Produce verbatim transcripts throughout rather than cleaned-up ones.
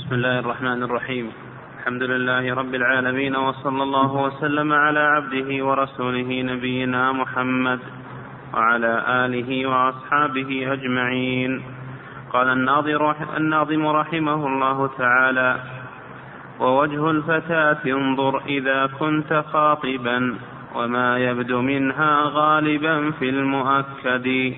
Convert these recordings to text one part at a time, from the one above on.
بسم الله الرحمن الرحيم. الحمد لله رب العالمين، وصلى الله وسلم على عبده ورسوله نبينا محمد وعلى آله وأصحابه أجمعين. قال الناظم رحمه الله تعالى: ووجه الفتاة انظر إذا كنت خاطبا، وما يبدو منها غالبا في المؤكد.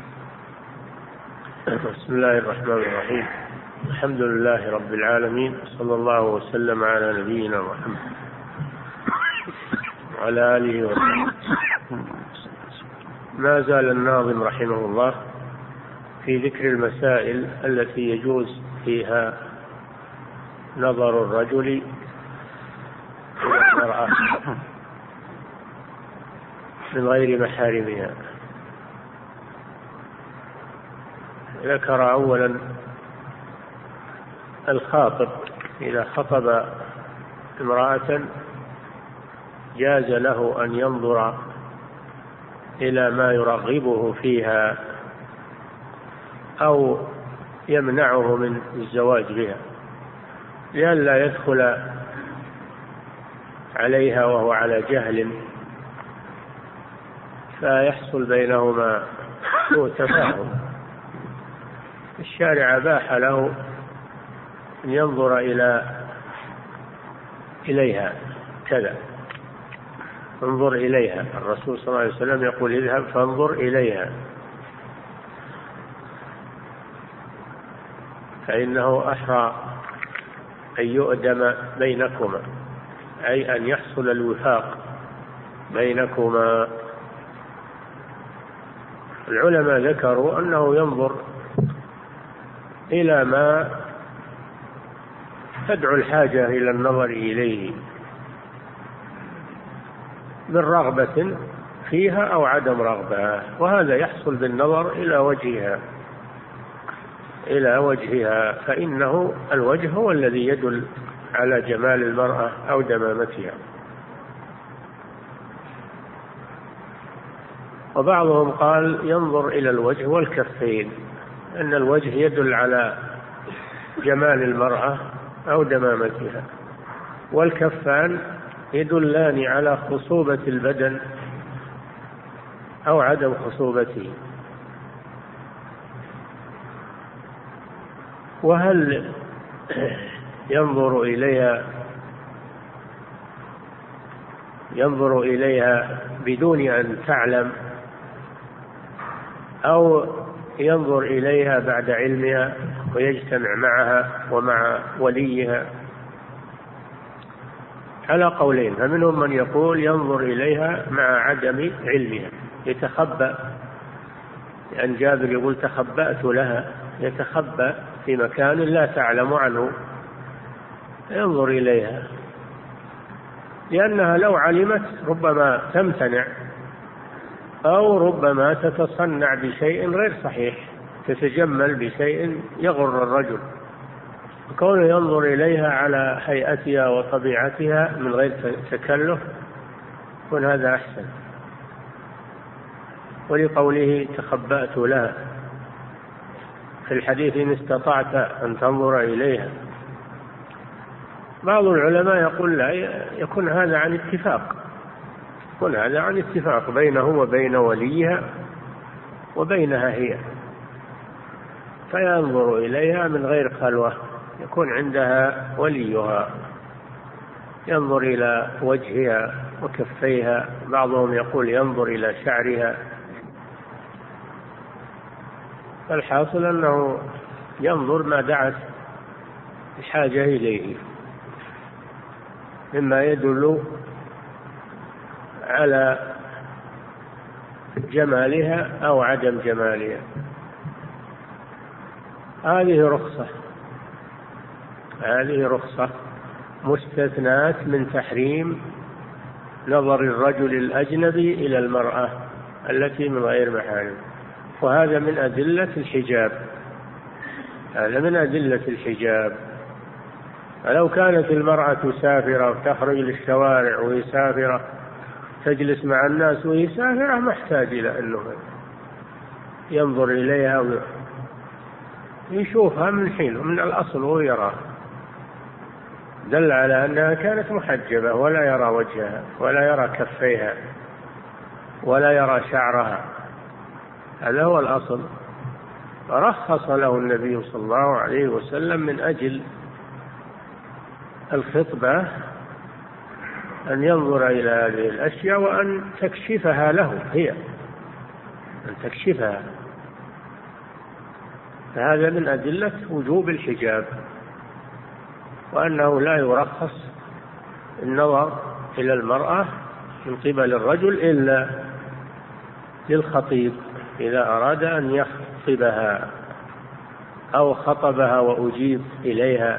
بسم الله الرحمن الرحيم. الحمد لله رب العالمين، صلى الله وسلم على نبينا محمد وعلى آله وصحبه. ما زال الناظم رحمه الله في ذكر المسائل التي يجوز فيها نظر الرجل إلى المرأة من غير محارمها. ذكر أولا الخاطب إذا خطب امرأة جاز له أن ينظر إلى ما يرغبه فيها أو يمنعه من الزواج بها، لئلا يدخل عليها وهو على جهل فيحصل بينهما سوء تفاهم. الشارع أباح له أن ينظر إلى إليها كذا، انظر إليها. الرسول صلى الله عليه وسلم يقول: اذهب فانظر إليها، فإنه أحرى أن يؤدم بينكما، أي أن يحصل الوفاق بينكما. العلماء ذكروا أنه ينظر إلى ما تدعو الحاجة إلى النظر إليه من رغبة فيها أو عدم رغبة، وهذا يحصل بالنظر إلى وجهها إلى وجهها فإنه الوجه هو الذي يدل على جمال المرأة أو دمامتها. وبعضهم قال ينظر إلى الوجه والكفين، أن الوجه يدل على جمال المرأة أو دمامتها، والكفان يدلان على خصوبة البدن أو عدم خصوبته. وهل ينظر إليها ينظر إليها بدون أن تعلم، أو ينظر إليها بعد علمها ويجتمع معها ومع وليها؟ على قولين، فمنهم من يقول ينظر إليها مع عدم علمها، يتخبأ، لأن جابر يقول: تخبأت لها، يتخبأ في مكان لا تعلم عنه، ينظر إليها، لأنها لو علمت ربما تمتنع أو ربما تتصنع بشيء غير صحيح، تتجمل بشيء يغر الرجل. كونه ينظر إليها على هيئتها وطبيعتها من غير تكلف يكون هذا أحسن. ولقوله: تخبأت لها في الحديث: إن استطعت أن تنظر إليها. بعض العلماء يقول: لا، يكون هذا عن اتفاق، يكون هذا عن اتفاق بينه وبين وليها وبينها هي، فينظر إليها من غير خلوة، يكون عندها وليها، ينظر إلى وجهها وكفيها. بعضهم يقول ينظر إلى شعرها. فالحاصل أنه ينظر ما دعت الحاجة إليه مما يدل على جمالها أو عدم جمالها. هذه رخصة هذه رخصة مستثنات من تحريم نظر الرجل الأجنبي إلى المرأة التي من غير محارم، وهذا من أدلة الحجاب هذا من أدلة الحجاب. فلو كانت المرأة سافرة وتخرج للشوارع وهي سافرة تجلس مع الناس وهي سافرة، ما احتاج إلى أنه ينظر إليها ويشوفها من حين من الأصل ويراها، دل على أنها كانت محجبة ولا يرى وجهها ولا يرى كفيها ولا يرى شعرها. هذا هو الأصل. رخص له النبي صلى الله عليه وسلم من أجل الخطبة أن ينظر إلى هذه الأشياء وأن تكشفها له هي، أن تكشفها. فهذا من أدلة وجوب الحجاب، وأنه لا يرخص النظر إلى المرأة من قبل الرجل إلا للخطيب إذا أراد أن يخطبها أو خطبها وأجيب إليها.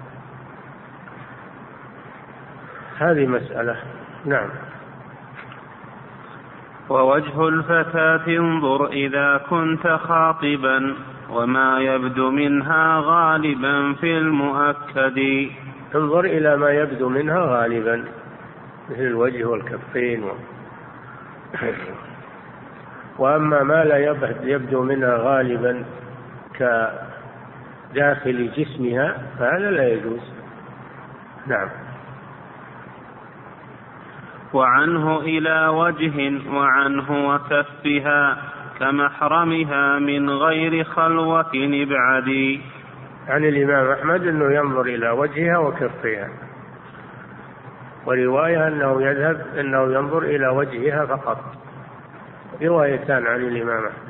هذه مسألة. نعم. ووجه الفتاة انظر إذا كنت خاطبا وما يبدو منها غالبا في المؤكد. انظر إلى ما يبدو منها غالبا مثل الوجه والكفين و... وأما ما لا يبدو منها غالبا كداخل جسمها فهذا لا يجوز. نعم. وعنه إلى وجه وعنه وكفها كمحرمها من غير خلوة ابعدي. عن الإمام أحمد أنه ينظر إلى وجهها وكفها، ورواية أنه يذهب أنه ينظر إلى وجهها فقط، روايتان عن الإمام أحمد.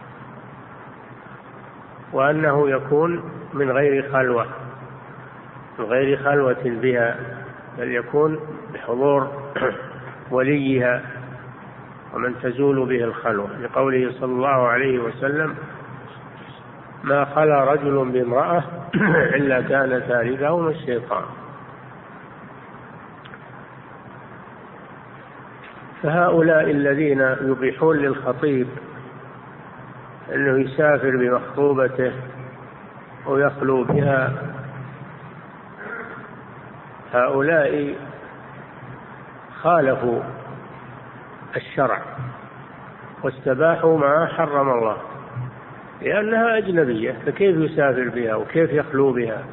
وأنه يكون من غير خلوة، من غير خلوة بها، بل يكون بحضور وليها ومن تزول به الخلوة، لقوله صلى الله عليه وسلم: ما خلا رجل بامرأة إلا كان ثالثهما الشيطان. فهؤلاء الذين يبيحون للخطيب أنه يسافر بمخطوبته ويخلو بها، هؤلاء خالفوا الشرع واستباحوا ما حرم الله، لأنها أجنبية، فكيف يسافر بها وكيف يخلو بها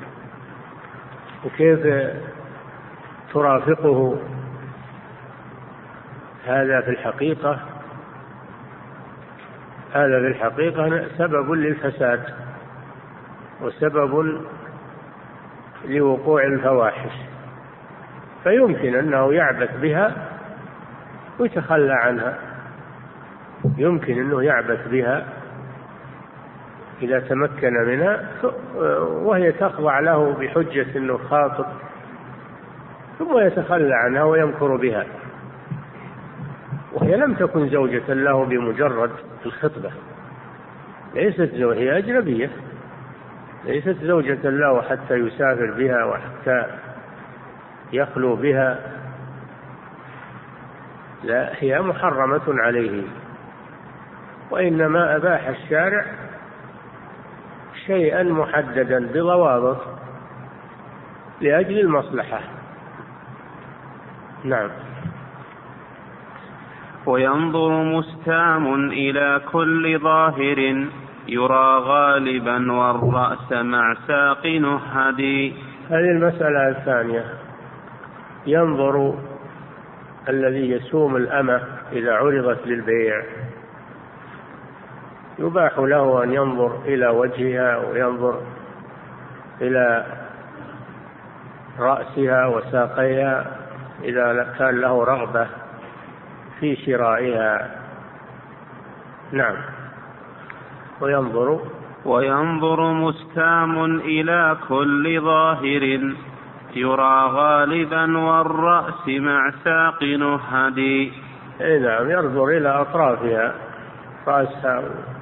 وكيف ترافقه؟ هذا في الحقيقة هذا في الحقيقة سبب للفساد وسبب لوقوع الفواحش، فيمكن أنه يعبث بها ويتخلى عنها، يمكن أنه يعبث بها إذا تمكن منها وهي تخضع له بحجة أنه خاطب، ثم يتخلى عنها ويمكر بها، وهي لم تكن زوجة له بمجرد الخطبة، ليست زوجة، هي أجنبية، ليست زوجة له حتى يسافر بها وحتى يخلو بها، لا، هي محرمة عليه. وإنما أباح الشارع شيئا محددا بضوابط لأجل المصلحة. نعم. وينظر مستام إلى كل ظاهر يرى غالبا والرأس مع ساق نهدي. هذه المسألة الثانية. ينظر الذي يسوم الأمة إذا عرضت للبيع، يباح له أن ينظر إلى وجهها وينظر إلى رأسها وساقيها إذا كان له رغبة في شرائها. نعم. وينظر وينظر مستام إلى كل ظاهر يرى غالبا والرأس مع ساق نهدي. نعم، ينظر إلى أطرافها، رأسها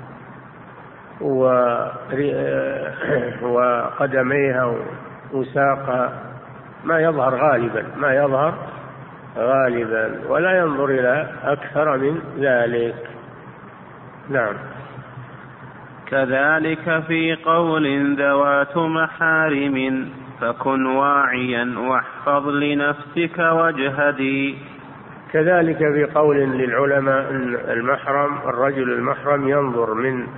وقدميها وساقها، ما يظهر غالبا ما يظهر غالبا ولا ينظر إلى أكثر من ذلك. نعم. كذلك في قول ذوات محارم فكن واعيا واحفظ لنفسك واجهدي. كذلك في قول للعلماء أن المحرم الرجل المحرم ينظر من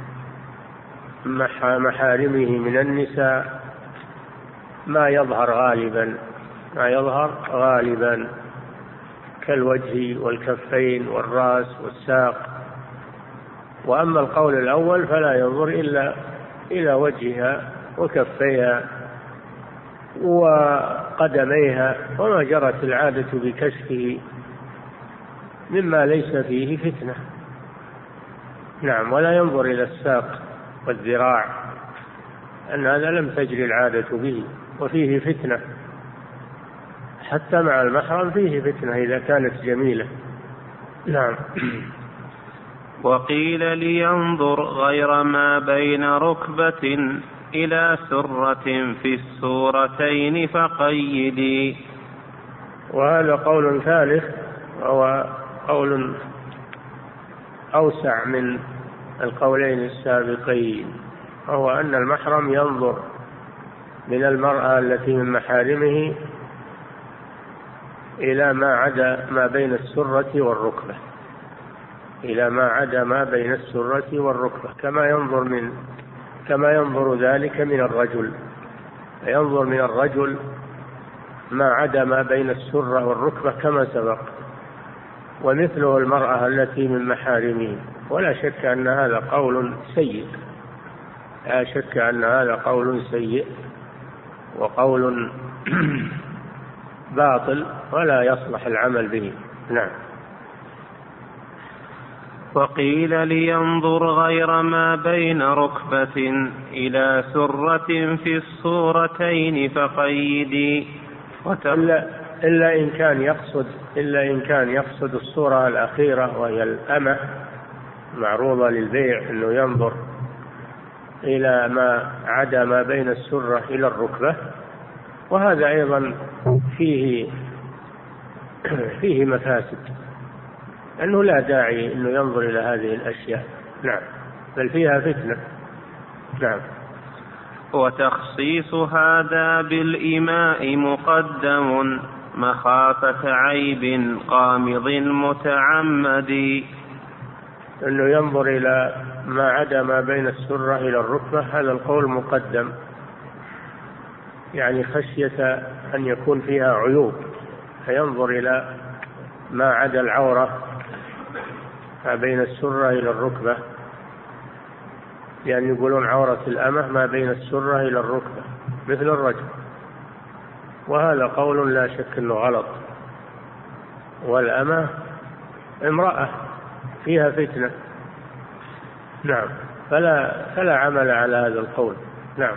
محارمه من النساء ما يظهر غالبا ما يظهر غالبا كالوجه والكفين والرأس والساق. وأما القول الأول فلا ينظر إلا إلى وجهها وكفيها وقدميها وما جرت العادة بكشفه مما ليس فيه فتنة. نعم. ولا ينظر إلى الساق والذراع أن هذا لم تجري العادة به وفيه فتنة، حتى مع المحرم فيه فتنة إذا كانت جميلة. نعم. وقيل لينظر غير ما بين ركبة إلى سرة في السورتين فقيدي. وهذا قول ثالث وهو قول أوسع من القولين السابقين، وهو أن المحرم ينظر من المرأة التي من محارمه إلى ما عدا ما بين السرة والركبة، إلى ما عدا ما بين السرة والركبة، كما ينظر من كما ينظر ذلك من الرجل، ينظر من الرجل ما عدا ما بين السرة والركبة كما سبق، ومثله المرأة التي من محارمه. ولا شك أن هذا قول سيء، لا شك أن هذا قول سيء وقول باطل ولا يصلح العمل به. نعم. وقيل لينظر غير ما بين ركبة إلى سرة في الصورتين فقيدي. إلا, إلا إن كان يقصد إلا إن كان يقصد الصورة الأخيرة وهي الأمة معروضة للبيع، أنه ينظر إلى ما عدا ما بين السرة إلى الركبة، وهذا أيضا فيه فيه مفاسد، أنه لا داعي أنه ينظر إلى هذه الأشياء. نعم. بل فيها فتنة. نعم. وتخصيص هذا بالإماء مقدم مخافة عيب قامض متعمد. أنه ينظر إلى ما عدا ما بين السرة إلى الركبة، هذا القول مقدم، يعني خشية أن يكون فيها عيوب، فينظر إلى ما عدا العورة ما بين السرة إلى الركبة، يعني يقولون عورة الأمة ما بين السرة إلى الركبة مثل الرجل، وهذا قول لا شك أنه غلط، والأمة امرأة فيها فتنة. نعم. فلا, فلا عمل على هذا القول. نعم.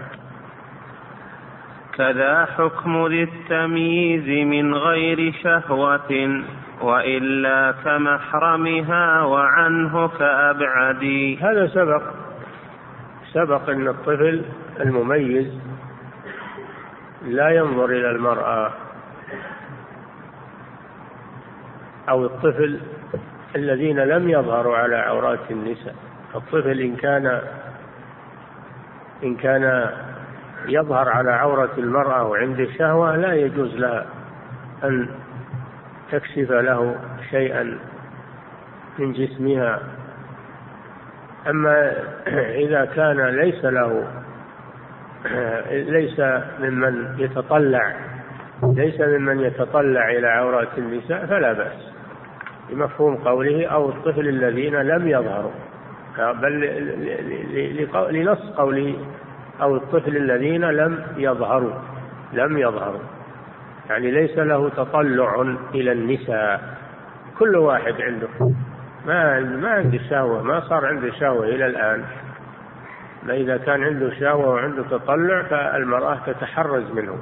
كذا حكم ذي التمييز من غير شهوة وإلا كمحرمها وعنه كأبعد. هذا سبق سبق أن الطفل المميز لا ينظر إلى المرأة، أو الطفل الذين لم يظهروا على عورات النساء. الطفل إن كان إن كان يظهر على عورة المرأة وعنده شهوة لا يجوز لها أن تكشف له شيئا من جسمها. أما إذا كان ليس له ليس ممن يتطلع ليس ممن يتطلع إلى عورات النساء فلا بأس، بمفهوم قوله أو الطفل الذين لم يظهروا، بل لنص قوله أو الطفل الذين لم يظهروا لم يظهروا يعني ليس له تطلع إلى النساء. كل واحد عنده ما ما عنده شهوة، ما صار عنده شهوة إلى الآن، ما إذا كان عنده شهوة وعنده تطلع فالمرأة تتحرز منه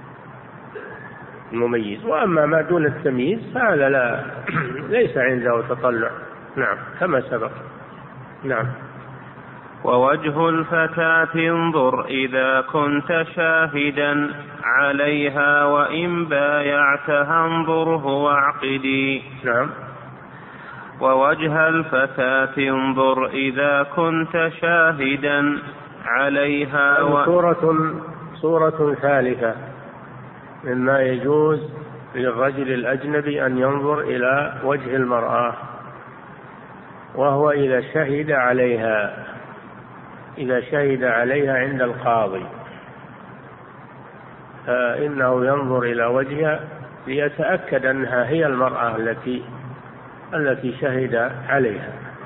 المميز. وأما ما دون التمييز فهذا لا ليس عنده تطلع. نعم. كما سبق. نعم. ووجه الفتاة انظر إذا كنت شاهدا عليها وإن بايعتها انظره واعقدي. نعم. ووجه الفتاة انظر إذا كنت شاهدا عليها و... صورة صورة ثالثة مما يجوز للرجل الأجنبي أن ينظر إلى وجه المرأة، وهو إذا شهد عليها إذا شهد عليها عند القاضي، فإنه ينظر إلى وجهها ليتأكد أنها هي المرأة التي التي شهد عليها.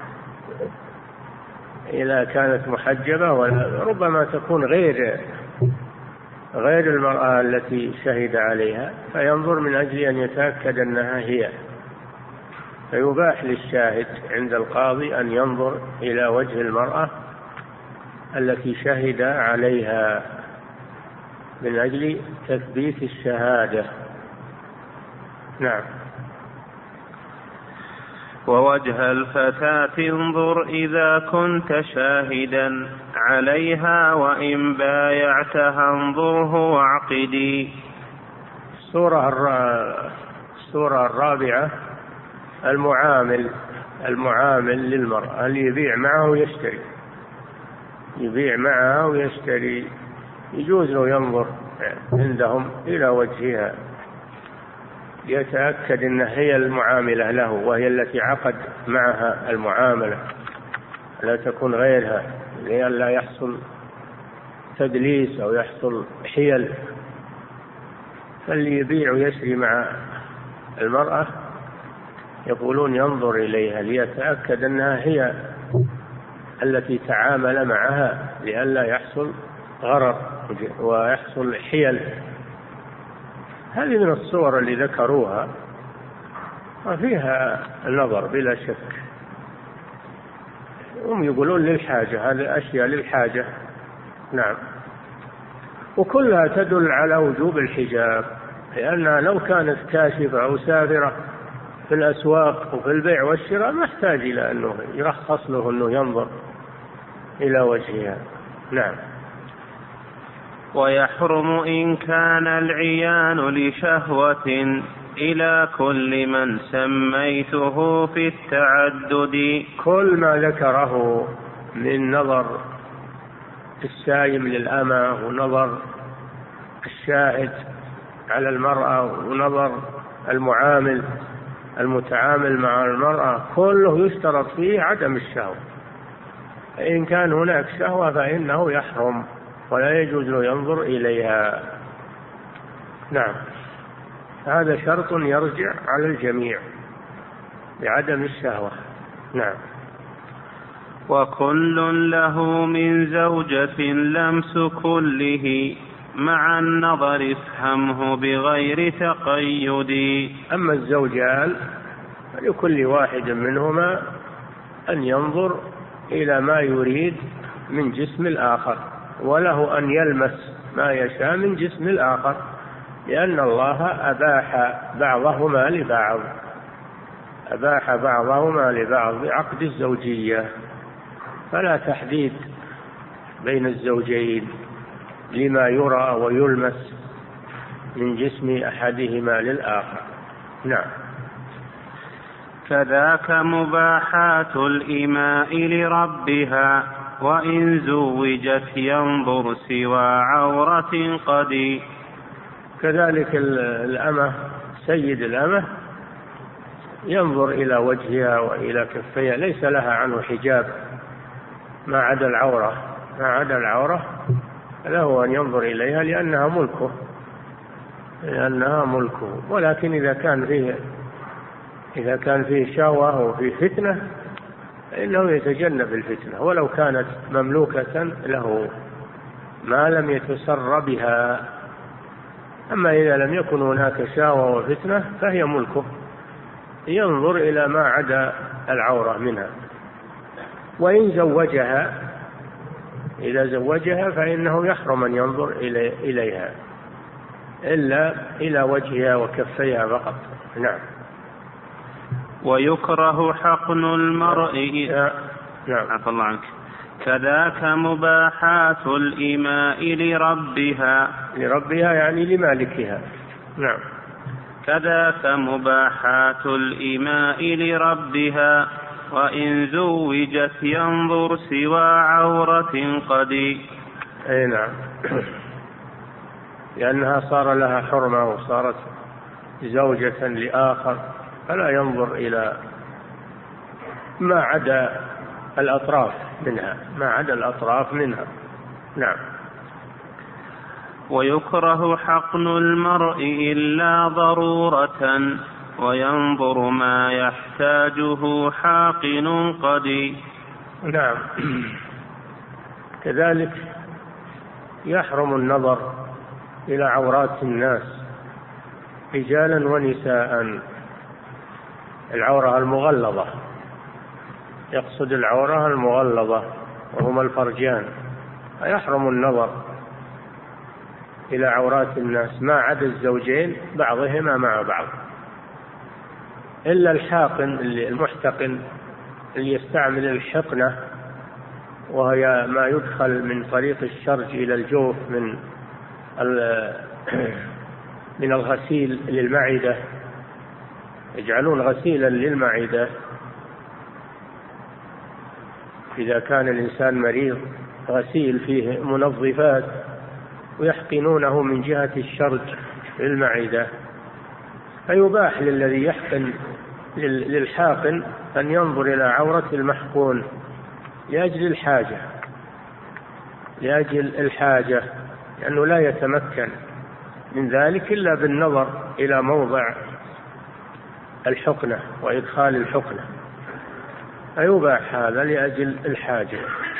إذا كانت محجبة وربما تكون غير غير المرأة التي شهد عليها، فينظر من أجل أن يتأكد أنها هي، فيباح للشاهد عند القاضي أن ينظر إلى وجه المرأة التي شهد عليها من أجل تثبيت الشهادة. نعم. ووجه الفتاة انظر إذا كنت شاهدا عليها وإن بايعتها انظره واعقدي. السورة السورة الرابعة المعامل المعامل للمرأة اللي يبيع معه ويشتري يبيع معه ويشتري يجوز له ينظر عندهم إلى وجهها يتأكد أن هي المعاملة له وهي التي عقد معها المعاملة، لا تكون غيرها لئلا يحصل تدليس أو يحصل حيل. فاللي يبيع ويشتري مع المرأة يقولون ينظر إليها ليتأكد أنها هي التي تعامل معها لئلا يحصل غرر ويحصل حيل. هذه من الصور اللي ذكروها وفيها النظر بلا شك. هم يقولون للحاجة، هذه أشياء للحاجة. نعم. وكلها تدل على وجوب الحجاب، لأنها لو كانت كاشفة أو سافرة في الأسواق وفي البيع والشراء ما احتاج إلى أنه يرخص له أنه ينظر إلى وجهها. نعم. ويحرم إن كان العيان لشهوة إلى كل من سميته في التعدد. كل ما ذكره من نظر السايم للأمة ونظر الشاهد على المرأة ونظر المعامل المتعامل مع المرأة كله يشترط فيه عدم الشهوة. إن كان هناك شهوة فإنه يحرم ولا يجوز له ينظر إليها. نعم. هذا شرط يرجع على الجميع بعدم الشهوة. نعم. وكل له من زوجة لمس كله مع النظر افهمه بغير تقيد. أما الزوجان فلكل واحد منهما أن ينظر إلى ما يريد من جسم الآخر، وله أن يلمس ما يشاء من جسم الآخر، لأن الله أباح بعضهما لبعض أباح بعضهما لبعض بعقد الزوجية، فلا تحديد بين الزوجين لما يرى ويلمس من جسم أحدهما للآخر. نعم. كذاك مباحات الإماء لربها وإن زوجت ينظر سوى عورة قد. كذلك الأمة سيد الأمة ينظر إلى وجهها وإلى كفيها، ليس لها عنه حجاب ما عدا العورة ما عدا العورة له أن ينظر إليها لأنها ملكه لأنها ملكه ولكن إذا كان فيه إذا كان فيه شهوة وفيه فتنة فإنه يتجنب الفتنة، ولو كانت مملوكة له ما لم يتسر بها. أما إذا لم يكن هناك شهوة وفتنة فهي ملكه، ينظر إلى ما عدا العورة منها. وإن زوجها إذا زوجها فإنه يحرم أن ينظر إليها إلا إلى وجهها وكفيها فقط. نعم. ويكره حقن المرء. نعم. عفى الله عنك. كذاك مباحات الإماء لربها لربها يعني لمالكها. نعم. كذاك مباحات الإماء لربها وإن زوجت ينظر سوى عورة قد. أي نعم. لأنها صار لها حرمة وصارت زوجة لآخر فلا ينظر إلى ما عدا الأطراف منها ما عدا الأطراف منها. نعم. ويكره حقن المرء إلا ضرورة وينظر ما يحتاجه حاقن قدي. نعم. كذلك يحرم النظر إلى عورات الناس رجالا ونساء، العورة المغلظة، يقصد العورة المغلظة وهما الفرجان، يحرم النظر إلى عورات الناس ما عدا الزوجين بعضهما مع بعض، إلا الحاقن المحتقن اللي يستعمل الحقنة، وهي ما يدخل من طريق الشرج إلى الجوف من من الغسيل للمعدة، يجعلون غسيلا للمعدة إذا كان الإنسان مريض، غسيل فيه منظفات، ويحقنونه من جهة الشرج للمعدة. فيباح للذي يحقن للحاقن أن ينظر إلى عورة المحقون لأجل الحاجة لأجل الحاجة لأنه لا يتمكن من ذلك إلا بالنظر إلى موضع الحقنة وإدخال الحقنة، فيباح هذا لأجل الحاجة.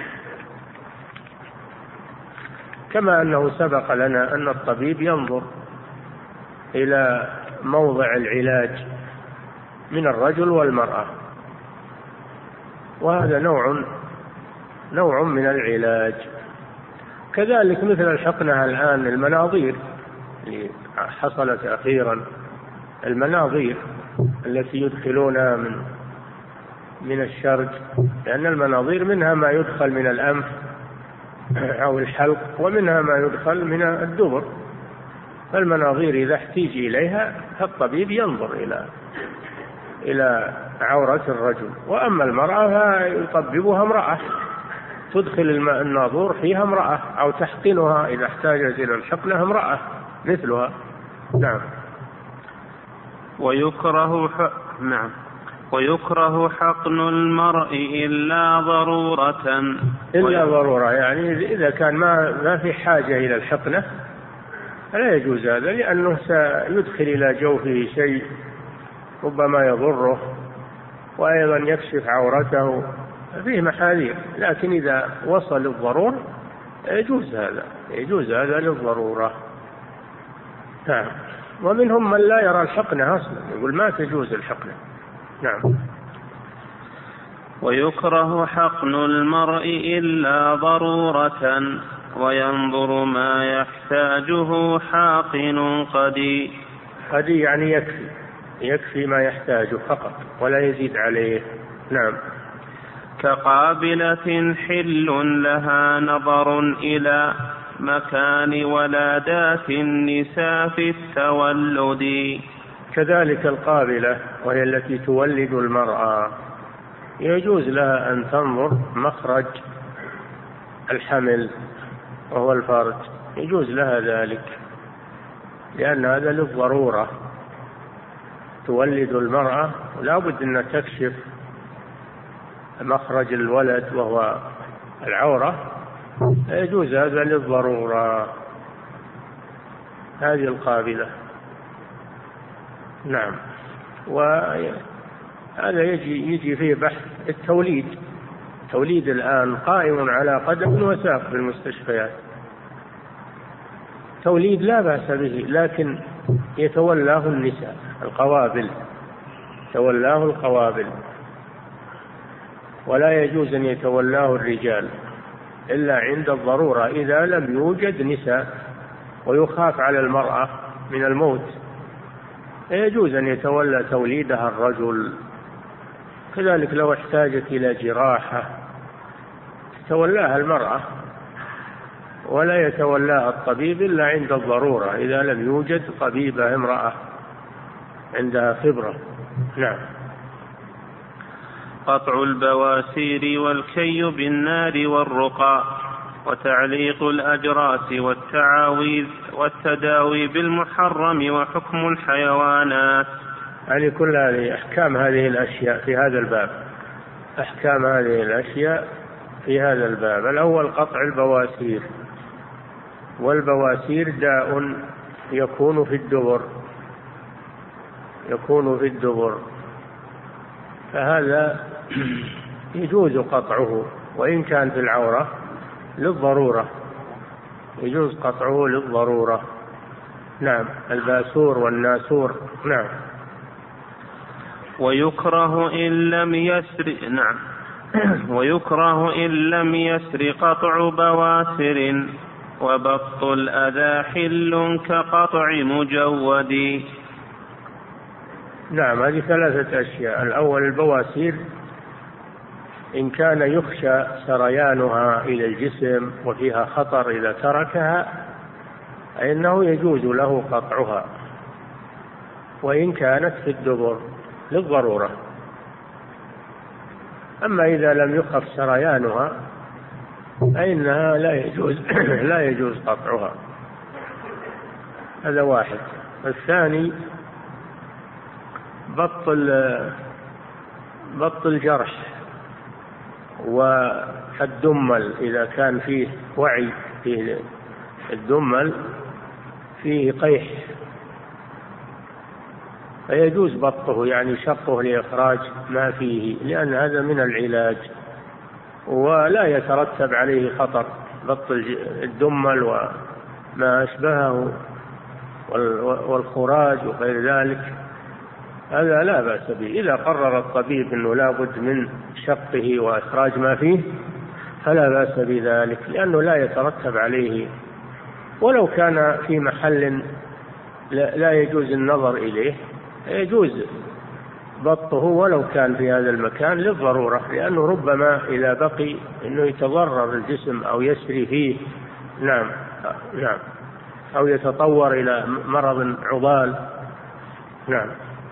كما أنه سبق لنا أن الطبيب ينظر إلى موضع العلاج من الرجل والمرأة، وهذا نوع نوع من العلاج. كذلك مثل الحقنة الآن المناظير اللي حصلت أخيرا، المناظير التي يدخلونها من من الشرج، لأن المناظير منها ما يدخل من الأنف أو الحلق، ومنها ما يدخل من الدبر. فالمناظير إذا احتيج إليها فالطبيب ينظر إلى إلى عورة الرجل، وأما المرأة فيطببها امرأة، تدخل الناظور فيها امرأة، أو تحقنها إذا احتاجت إلى الحقنة امرأة مثلها. نعم. ويكره ح... نعم ويكره حقن المرء إلا ضرورة إلا ضرورة، يعني إذا كان ما ما في حاجة إلى الحقنة فلا يجوز هذا، لأنه سيدخل إلى جوفه شيء ربما يضره، وأيضا يكشف عورته، فيه محاذير. لكن إذا وصل الضرورة يجوز هذا يجوز هذا للضرورة. نعم. ومنهم من لا يرى الحقنة أصلا، يقول ما تجوز الحقنة. نعم. ويكره حقن المرء إلا ضرورة وينظر ما يحتاجه حاقن قدي. قدي يعني يكفي يكفي ما يحتاجه فقط ولا يزيد عليه. نعم. كقابلة حل لها نظر إلى مكان ولادات النساء في التولد. كذلك القابلة وهي التي تولد المرأة يجوز لها أن تنظر مخرج الحمل وهو الفرج، يجوز لها ذلك، لأن هذا للضرورة. تولد المرأة ولا بد أن تكشف مخرج الولد وهو العورة، يجوز هذا للضرورة. هذه القابلة. نعم. وهذا يجي يجي فيه بحث التوليد. التوليد الآن قائم على قدم وساق في المستشفيات، توليد لا بأس به، لكن يتولاه النساء القوابل، تولاه القوابل، ولا يجوز أن يتولاه الرجال إلا عند الضرورة، إذا لم يوجد نساء ويخاف على المرأة من الموت يجوز أن يتولى توليدها الرجل. كذلك لو احتاجت إلى جراحة تولاها المرأة، ولا يتولاها الطبيب إلا عند الضرورة، إذا لم يوجد طبيبة امرأة عندها خبرة. نعم. قطع البواسير والكي بالنار والرقى وتعليق الأجراس والتعاويذ والتداوي بالمحرم وحكم الحيوانات. يعني كل هذه أحكام هذه الأشياء في هذا الباب، أحكام هذه الأشياء في هذا الباب. الأول قطع البواسير، والبواسير داء يكون في الدبر يكون في الدبر فهذا يجوز قطعه وإن كان في العورة للضرورة، يجوز قطعه للضرورة. نعم، الباسور والناسور. نعم. ويكره إن لم يسر نعم ويكره إن لم يسر قطع بواسر، وبط الأذى حل كقطع مجود. نعم، هذه ثلاثة أشياء. الأول البواسير إن كان يخشى سريانها إلى الجسم وفيها خطر إذا تركها فإنه يجوز له قطعها، وإن كانت في الدبر للضرورة. أما إذا لم يخف سريانها فإنها لا يجوز لا يجوز قطعها. هذا واحد. الثاني بط بط الجرح والدمل إذا كان فيه وعي، فيه الدمل فيه قيح فيجوز بطه، يعني شقه لإخراج ما فيه، لأن هذا من العلاج ولا يترتب عليه خطر. بط الدمل وما أشبهه والخراج وغير ذلك هذا لا بأس به. إذا قرر الطبيب أنه لا بد من شقه وإخراج ما فيه فلا بأس بذلك، لأنه لا يترتب عليه، ولو كان في محل لا يجوز النظر إليه يجوز بطه ولو كان في هذا المكان للضرورة، لأنه ربما إذا بقي أنه يتضرر الجسم أو يسري فيه. نعم نعم أو يتطور إلى مرض عضال. نعم.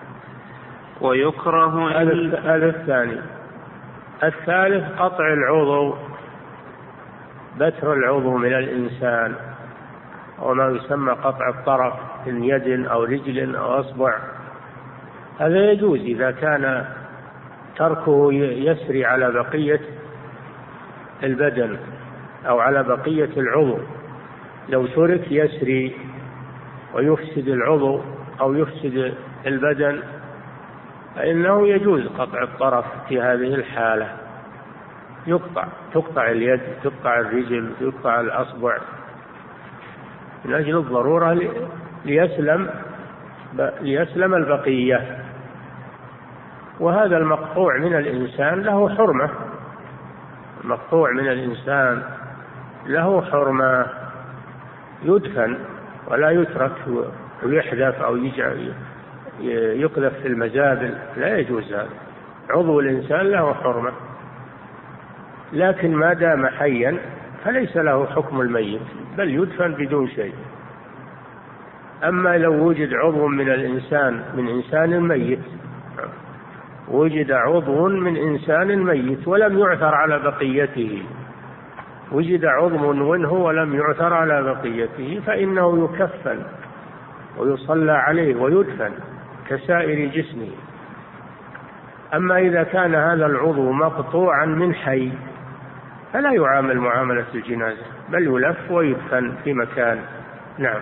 ويكره هذا الثاني. الثالث قطع العضو، بتر العضو من الإنسان، وما يسمى قطع الطرف من يد أو رجل أو أصبع. هذا يجوز إذا كان تركه يسري على بقية البدن أو على بقية العضو. لو ترك يسري ويفسد العضو أو يفسد البدن فإنه يجوز قطع الطرف في هذه الحالة. يقطع تقطع اليد، تقطع الرجل، تقطع الأصبع من أجل الضرورة ليسلم ليسلم البقية. وهذا المقطوع من الإنسان له حرمة، المقطوع من الإنسان له حرمة، يدفن ولا يترك ويحذف أو يقذف في المزابل، لا يجوز هذا. عضو الإنسان له حرمة، لكن ما دام حيا فليس له حكم الميت، بل يدفن بدون شيء. أما لو وجد عضو من الإنسان من إنسان ميت، وجد عضو من إنسان ميت ولم يعثر على بقيته، وجد عضو منه ولم يعثر على بقيته فإنه يكفن ويصلى عليه ويدفن كسائر جسمه. أما إذا كان هذا العضو مقطوعا من حي فلا يعامل معاملة الجنازة، بل يلف ويدفن في مكان. نعم.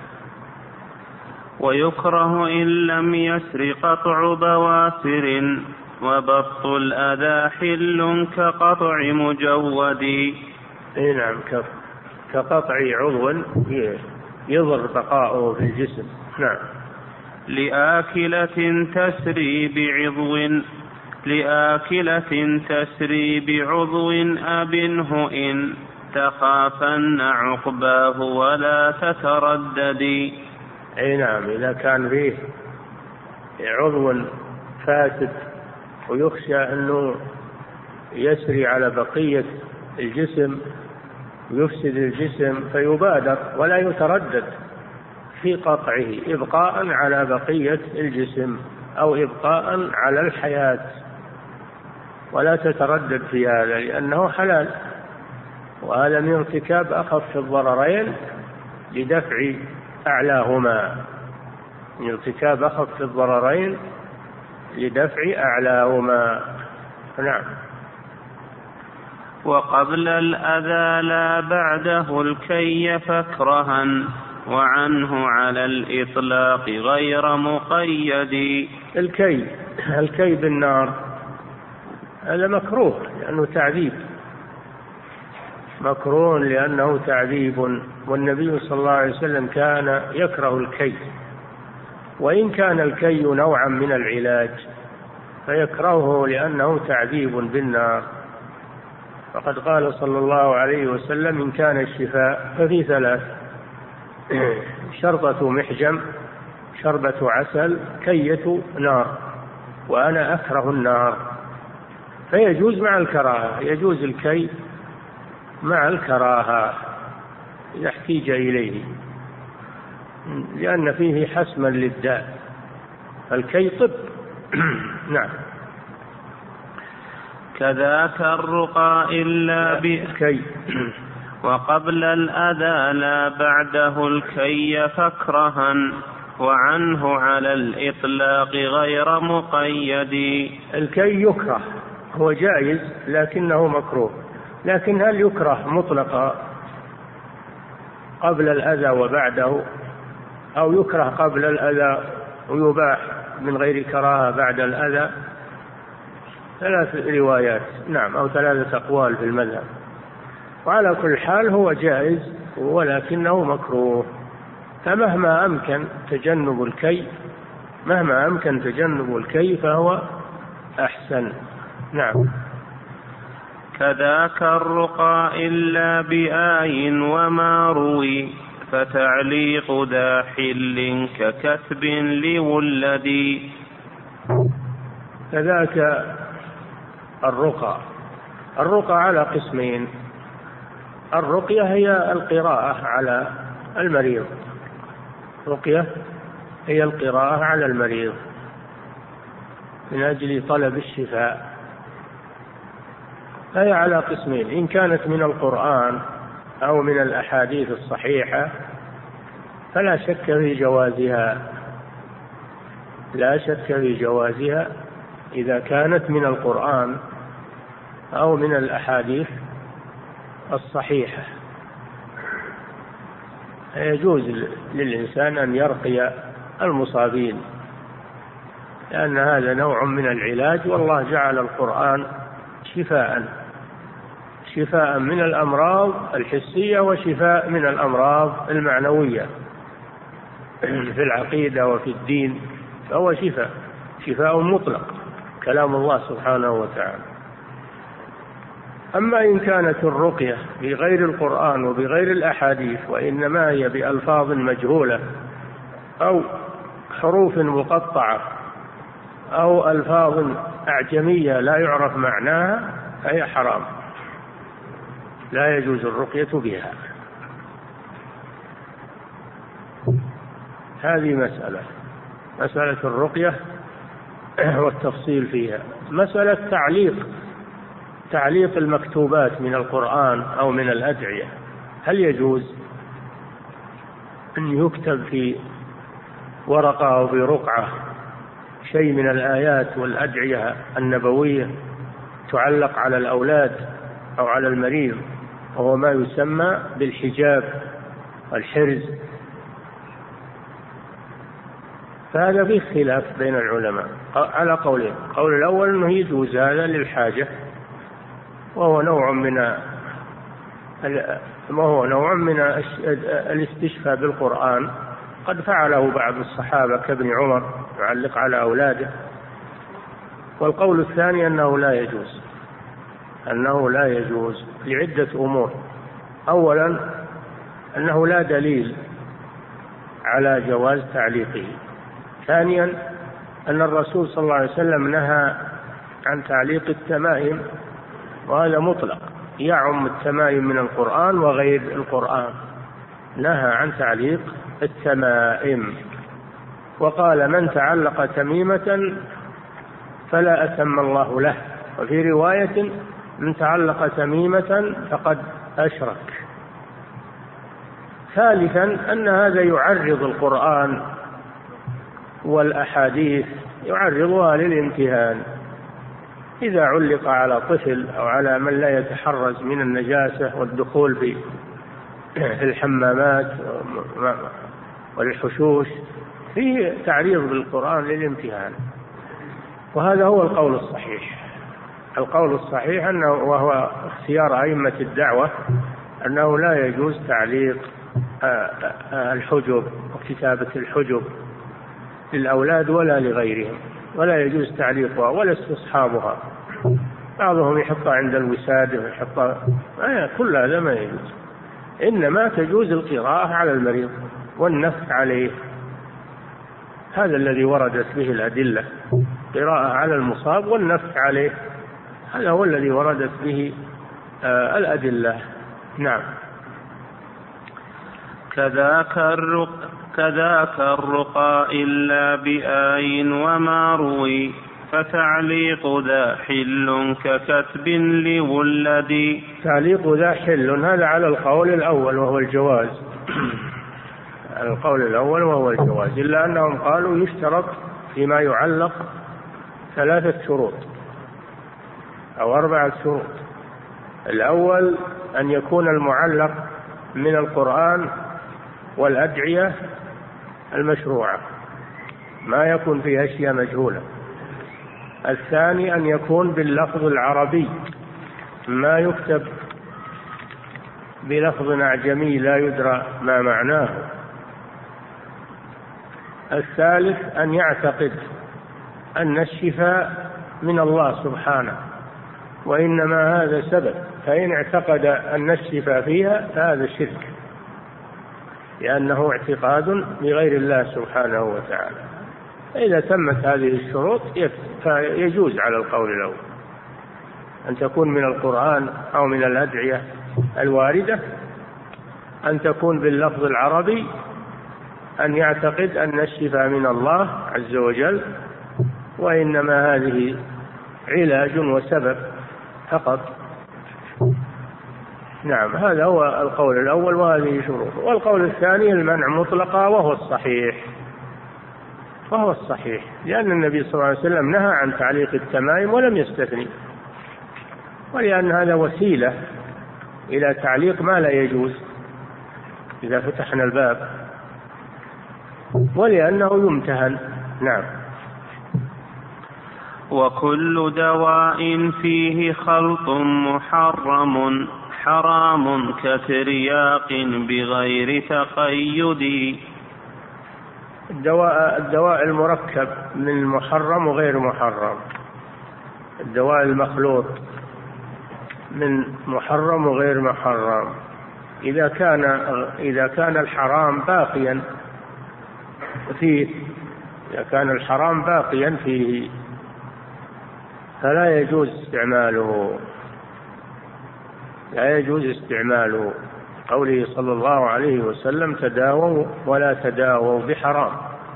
ويكره إن لم يسر قطع بواسر، وبط الأذى حل كقطع مجود. إيه نعم، كقطع عضو يضر بقاؤه في الجسم. نعم. لآكلة تسري بعضو لآكلة تسري بعضو أبنه إن تخافن عقباه ولا تترددي. أي نعم، إذا كان فيه عضو فاسد ويخشى أنه يسري على بقية الجسم ويفسد الجسم فيبادر ولا يتردد في قطعه إبقاء على بقية الجسم أو إبقاء على الحياة، ولا تتردد في هذا لأنه حلال، وهذا من ارتكاب أخف الضررين لدفع أعلاهما، من ارتكاب أخف الضررين لدفع أعلاهما. نعم. وقبل الأذى لا بعده الكي فاكرها وعنه على الإطلاق غير مقيد. الكي الكي بالنار هذا مكروه لأنه تعذيب، مكروه لأنه تعذيب، والنبي صلى الله عليه وسلم كان يكره الكي، وإن كان الكي نوعا من العلاج فيكرهه لأنه تعذيب بالنار. فقد قال صلى الله عليه وسلم: إن كان الشفاء ففي ثلاث: شربة محجم، شربة عسل، كية نار، وأنا أكره النار. فيجوز مع الكراهة، يجوز الكي مع الكراهة إذا احتيج إليه، لأن فيه حسما للداء، الكي طب. نعم. كذاك الرقى إلا بكي وقبل الأذى لا بعده الكي فاكرها وعنه على الإطلاق غير مقيد. الكي يكره، هو جائز لكنه مكروه. لكن هل يكره مطلقا قبل الأذى وبعده، أو يكره قبل الأذى ويباح من غير كراهة بعد الأذى؟ ثلاث روايات، نعم، أو ثلاثة أقوال في المذهب. وعلى كل حال هو جائز ولكنه مكروه. فمهما أمكن تجنب الكي مهما أمكن تجنب الكي فهو أحسن. نعم. كذاك الرقى إلا بآي وما روي فتعليق ذا حل ككتب لولدي. كذاك الرقى الرقى على قسمين: الرقية هي القراءة على المريض، رقية هي القراءة على المريض من أجل طلب الشفاء، هي على قسمين: إن كانت من القرآن أو من الأحاديث الصحيحة فلا شك في جوازها، لا شك في جوازها إذا كانت من القرآن أو من الأحاديث الصحيحة. يجوز للإنسان أن يرقي المصابين، لأن هذا نوع من العلاج، والله جعل القرآن شفاء شفاء من الأمراض الحسية وشفاء من الأمراض المعنوية في العقيدة وفي الدين، فهو شفاء شفاء مطلق كلام الله سبحانه وتعالى. أما إن كانت الرقية بغير القرآن وبغير الأحاديث وإنما هي بألفاظ مجهولة أو حروف مقطعة أو ألفاظ أعجمية لا يعرف معناها فهي حرام، لا يجوز الرقية بها. هذه مسألة مسألة الرقية والتفصيل فيها. مسألة تعليق تعليق المكتوبات من القرآن أو من الأدعية، هل يجوز أن يكتب في ورقة أو في رقعة شيء من الآيات والأدعية النبوية تعلق على الأولاد أو على المريض، وهو ما يسمى بالحجاب والحرز؟ فهذا فيه خلاف بين العلماء على قولين: قول الأول أنه يجوز هذا للحاجة، وهو نوع من وهو نوع من الاستشفاء بالقرآن، قد فعله بعض الصحابة كابن عمر يعلق على أولاده. والقول الثاني أنه لا يجوز أنه لا يجوز لعدة أمور: أولا أنه لا دليل على جواز تعليقه، ثانيا أن الرسول صلى الله عليه وسلم نهى عن تعليق التمائم، وهذا مطلق يعم التمائم من القرآن وغير القرآن، نهى عن تعليق التمائم، وقال: من تعلق تميمة فلا أتم الله له، وفي رواية: من تعلق تميمة فقد أشرك. ثالثا أن هذا يعرض القرآن والأحاديث، يعرضها للامتهان، إذا علق على طفل أو على من لا يتحرز من النجاسة والدخول في الحمامات والحشوش فيه تعريض بالقرآن للامتهان، وهذا هو القول الصحيح. القول الصحيح أنه، وهو اختيار أئمة الدعوة، أنه لا يجوز تعليق الحجب وكتابة الحجب للأولاد ولا لغيرهم، ولا يجوز تعليقها ولا استصحابها. بعضهم يحطها عند الوسادة ويحطها، آه كل هذا ما يجوز، إنما تجوز القراءة على المريض والنفس عليه، هذا الذي وردت به الأدلة، قراءة على المصاب والنفس عليه، هذا هو الذي وردت به آه الأدلة. نعم. كذاك الرق كذاك الرقى إلا بآي وما روي، فتعليق ذا حل ككتب لولدي. تعليق ذا حل، هذا على القول الأول وهو الجواز، على القول الأول وهو الجواز، إلا أنهم قالوا يشترط فيما يعلق ثلاثة شروط أو أربعة شروط. الأول أن يكون المعلق من القرآن والأدعية المشروعة، ما يكون فيها أشياء مجهولة. الثاني أن يكون باللفظ العربي، ما يكتب بلفظ أعجمي لا يدرى ما معناه. الثالث أن يعتقد أن الشفاء من الله سبحانه، وإنما هذا سبب، فإن اعتقد أن الشفاء فيها فهذا شرك، لأنه اعتقاد بغير الله سبحانه وتعالى. إذا تمت هذه الشروط فيجوز على القول الأول أن تكون من القرآن أو من الأدعية الواردة، أن تكون باللفظ العربي، أن يعتقد أن الشفاء من الله عز وجل، وإنما هذه علاج وسبب فقط. نعم، هذا هو القول الأول وهذه شروط. والقول الثاني المنع مطلقا، وهو الصحيح، وهو الصحيح لأن النبي صلى الله عليه وسلم نهى عن تعليق التمائم ولم يستثني، ولأن هذا وسيلة إلى تعليق ما لا يجوز إذا فتحنا الباب، ولأنه يمتهن. نعم. وكل دواء فيه خلط محرم حرام كترياق بغير تقيد. الدواء الدواء المركب من المحرم وغير محرم، الدواء المخلوط من محرم وغير محرم، إذا كان إذا كان الحرام باقيا فيه إذا كان الحرام باقيا فيه فلا يجوز استعماله لا يجوز استعماله قوله صلى الله عليه وسلم: تداووا ولا تداووا بحرام.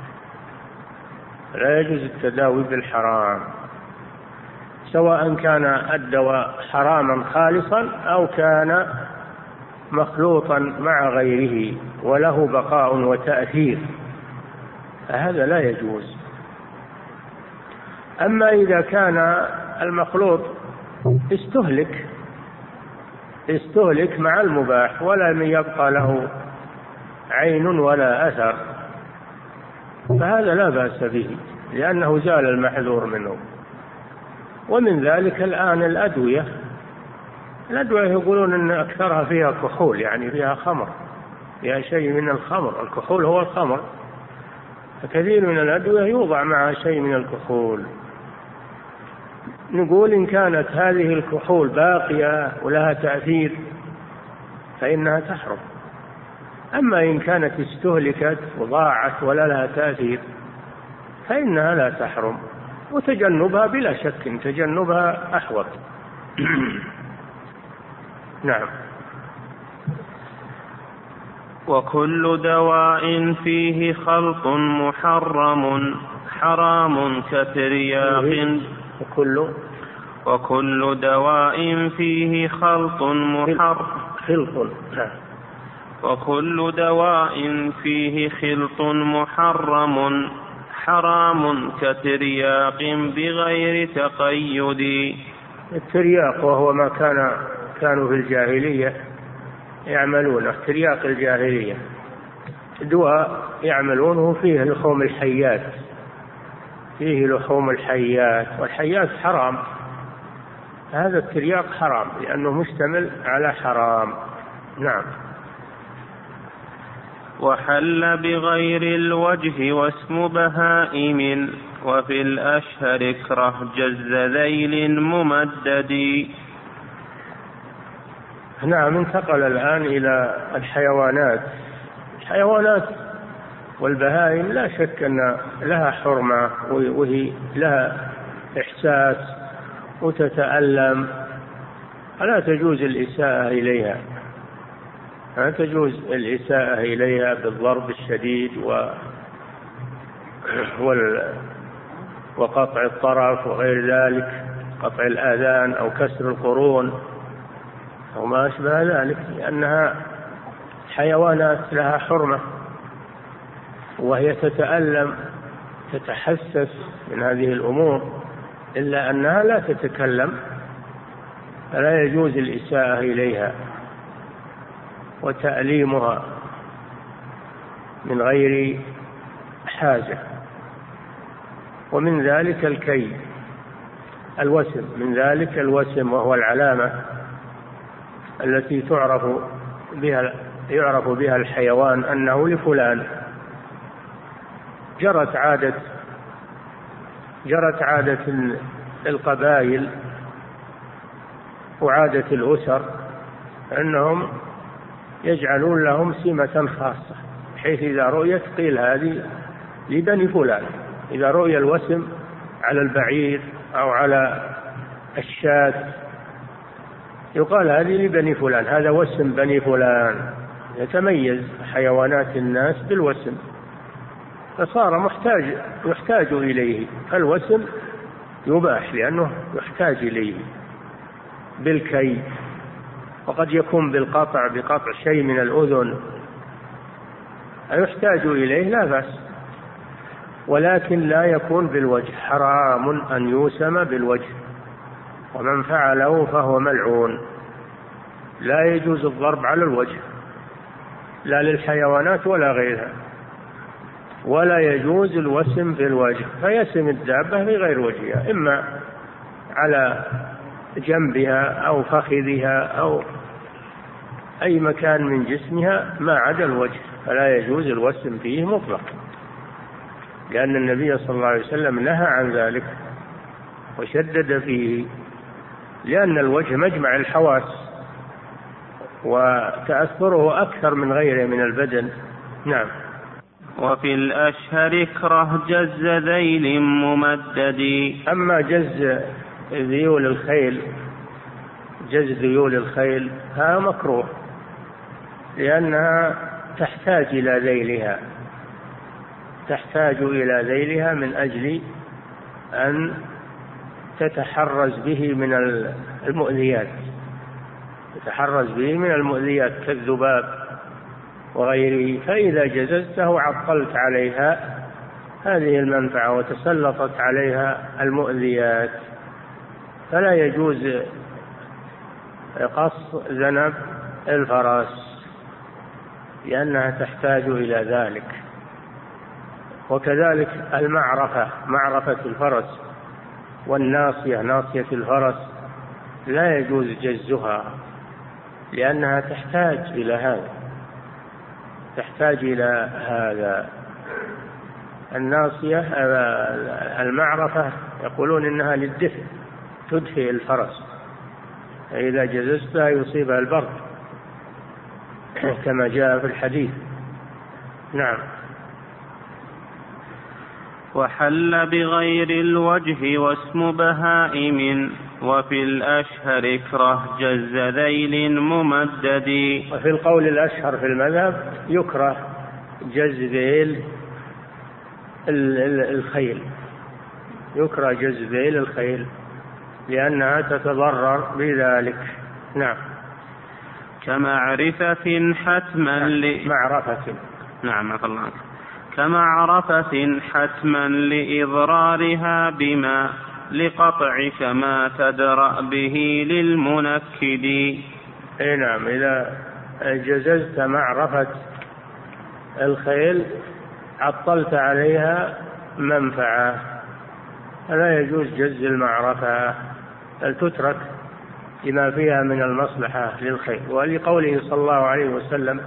لا يجوز التداوي بالحرام، سواء كان الدواء حراما خالصا أو كان مخلوطا مع غيره وله بقاء وتأثير، فهذا لا يجوز. أما إذا كان المخلوط استهلك استهلك مع المباح ولم يبقى له عين ولا أثر، فهذا لا بأس به، لأنه زال المحذور منه. ومن ذلك الآن الأدوية الأدوية يقولون أن أكثرها فيها كحول، يعني فيها خمر، فيها شيء من الخمر. الكحول هو الخمر، فكثير من الأدوية يوضع معها شيء من الكحول. نقول إن كانت هذه الكحول باقية ولها تأثير فإنها تحرم، أما إن كانت استهلكت وضاعت ولا لها تأثير فإنها لا تحرم، وتجنبها بلا شك تجنبها أحوط. نعم. وكل دواء فيه خلط محرم حرام كترياق وكل وكل دواء فيه خلط محرم خلط وكل دواء فيه خلط محرم حرام كترياق بغير تقيد. الترياق وهو ما كان كانوا في الجاهلية يعملونه، ترياق الجاهلية دواء يعملونه فيه لحوم الحيات، فيه لحوم الحيات، والحيات حرام، هذا الترياق حرام لأنه مشتمل على حرام. نعم. وحل بغير الوجه واسم بهائم وفي الأشهر اكره جز ذيل ممدد. نعم. انتقل الآن إلى الحيوانات. الحيوانات والبهائم لا شك أن لها حرمة وهي لها إحساس وتتألم، فلا تجوز الإساءة إليها، لا تجوز الإساءة إليها بالضرب الشديد و... وال... وقطع الطرف وغير ذلك، قطع الآذان أو كسر القرون أو ما أشبه ذلك، لأنها حيوانات لها حرمة وهي تتألم تتحسس من هذه الأمور، إلا أنها لا تتكلم، فلا يجوز الإساءة إليها وتأليمها من غير حاجة. ومن ذلك الكي الوسم، من ذلك الوسم وهو العلامة التي تعرف بها يعرف بها الحيوان أنه لفلان. جرت عادة جرت عادة القبائل وعادة الأسر أنهم يجعلون لهم سمة خاصة، حيث إذا رؤيت قيل هذه لبني فلان. إذا رؤي الوسم على البعير أو على الشاة يقال هذه لبني فلان، هذا وسم بني فلان. يتميز حيوانات الناس بالوسم، فصار محتاج يحتاج إليه، الوسم يباح لأنه يحتاج إليه. بالكي، وقد يكون بالقطع، بقطع شيء من الأذن يحتاج إليه لا بأس، ولكن لا يكون بالوجه، حرام أن يوسم بالوجه، ومن فعله فهو ملعون. لا يجوز الضرب على الوجه لا للحيوانات ولا غيرها، ولا يجوز الوسم بالوجه، فيسم الدابة بغير وجهها، إما على جنبها أو فخذها أو أي مكان من جسمها ما عدا الوجه، فلا يجوز الوسم فيه مطلق، لأن النبي صلى الله عليه وسلم نهى عن ذلك وشدد فيه، لأن الوجه مجمع الحواس وتأثره أكثر من غيره من البدن. نعم. وفي الأشهر اكره جز ذيل ممدد. أما جز ذيول الخيل، جز ذيول الخيل هذا مكروه، لأنها تحتاج إلى ذيلها، تحتاج إلى ذيلها من أجل أن تتحرز به من المؤذيات، تتحرز به من المؤذيات كالذباب وغيره، فإذا جززته عطلت عليها هذه المنفعة وتسلطت عليها المؤذيات، فلا يجوز قص ذنب الفرس لأنها تحتاج إلى ذلك. وكذلك المعرفة، معرفة الفرس والناصية، ناصية الفرس لا يجوز جزها لأنها تحتاج إلى هذا، تحتاج إلى هذا. الناصية المعرفة يقولون إنها للدفء، تدفئ الفرس، فإذا جززتها يصيبها البرد كما جاء في الحديث. نعم. وحل بغير الوجه واسم بهائم وفي الأشهر اكره جز ذيل ممدد. وفي القول الأشهر في المذهب يكره جز ذيل الخيل، يكره جز ذيل الخيل لأنها تتضرر بذلك. نعم. كمعرفة حتما ل... معرفة نعم الله كمعرفة حتما لإضرارها بما لقطع كما تدرأ به للمنكد. اي نعم، إذا جززت معرفة الخيل عطلت عليها منفعة، فلا يجوز جز المعرفة بل تترك لما فيها من المصلحة للخيل. ولقوله صلى الله عليه وسلم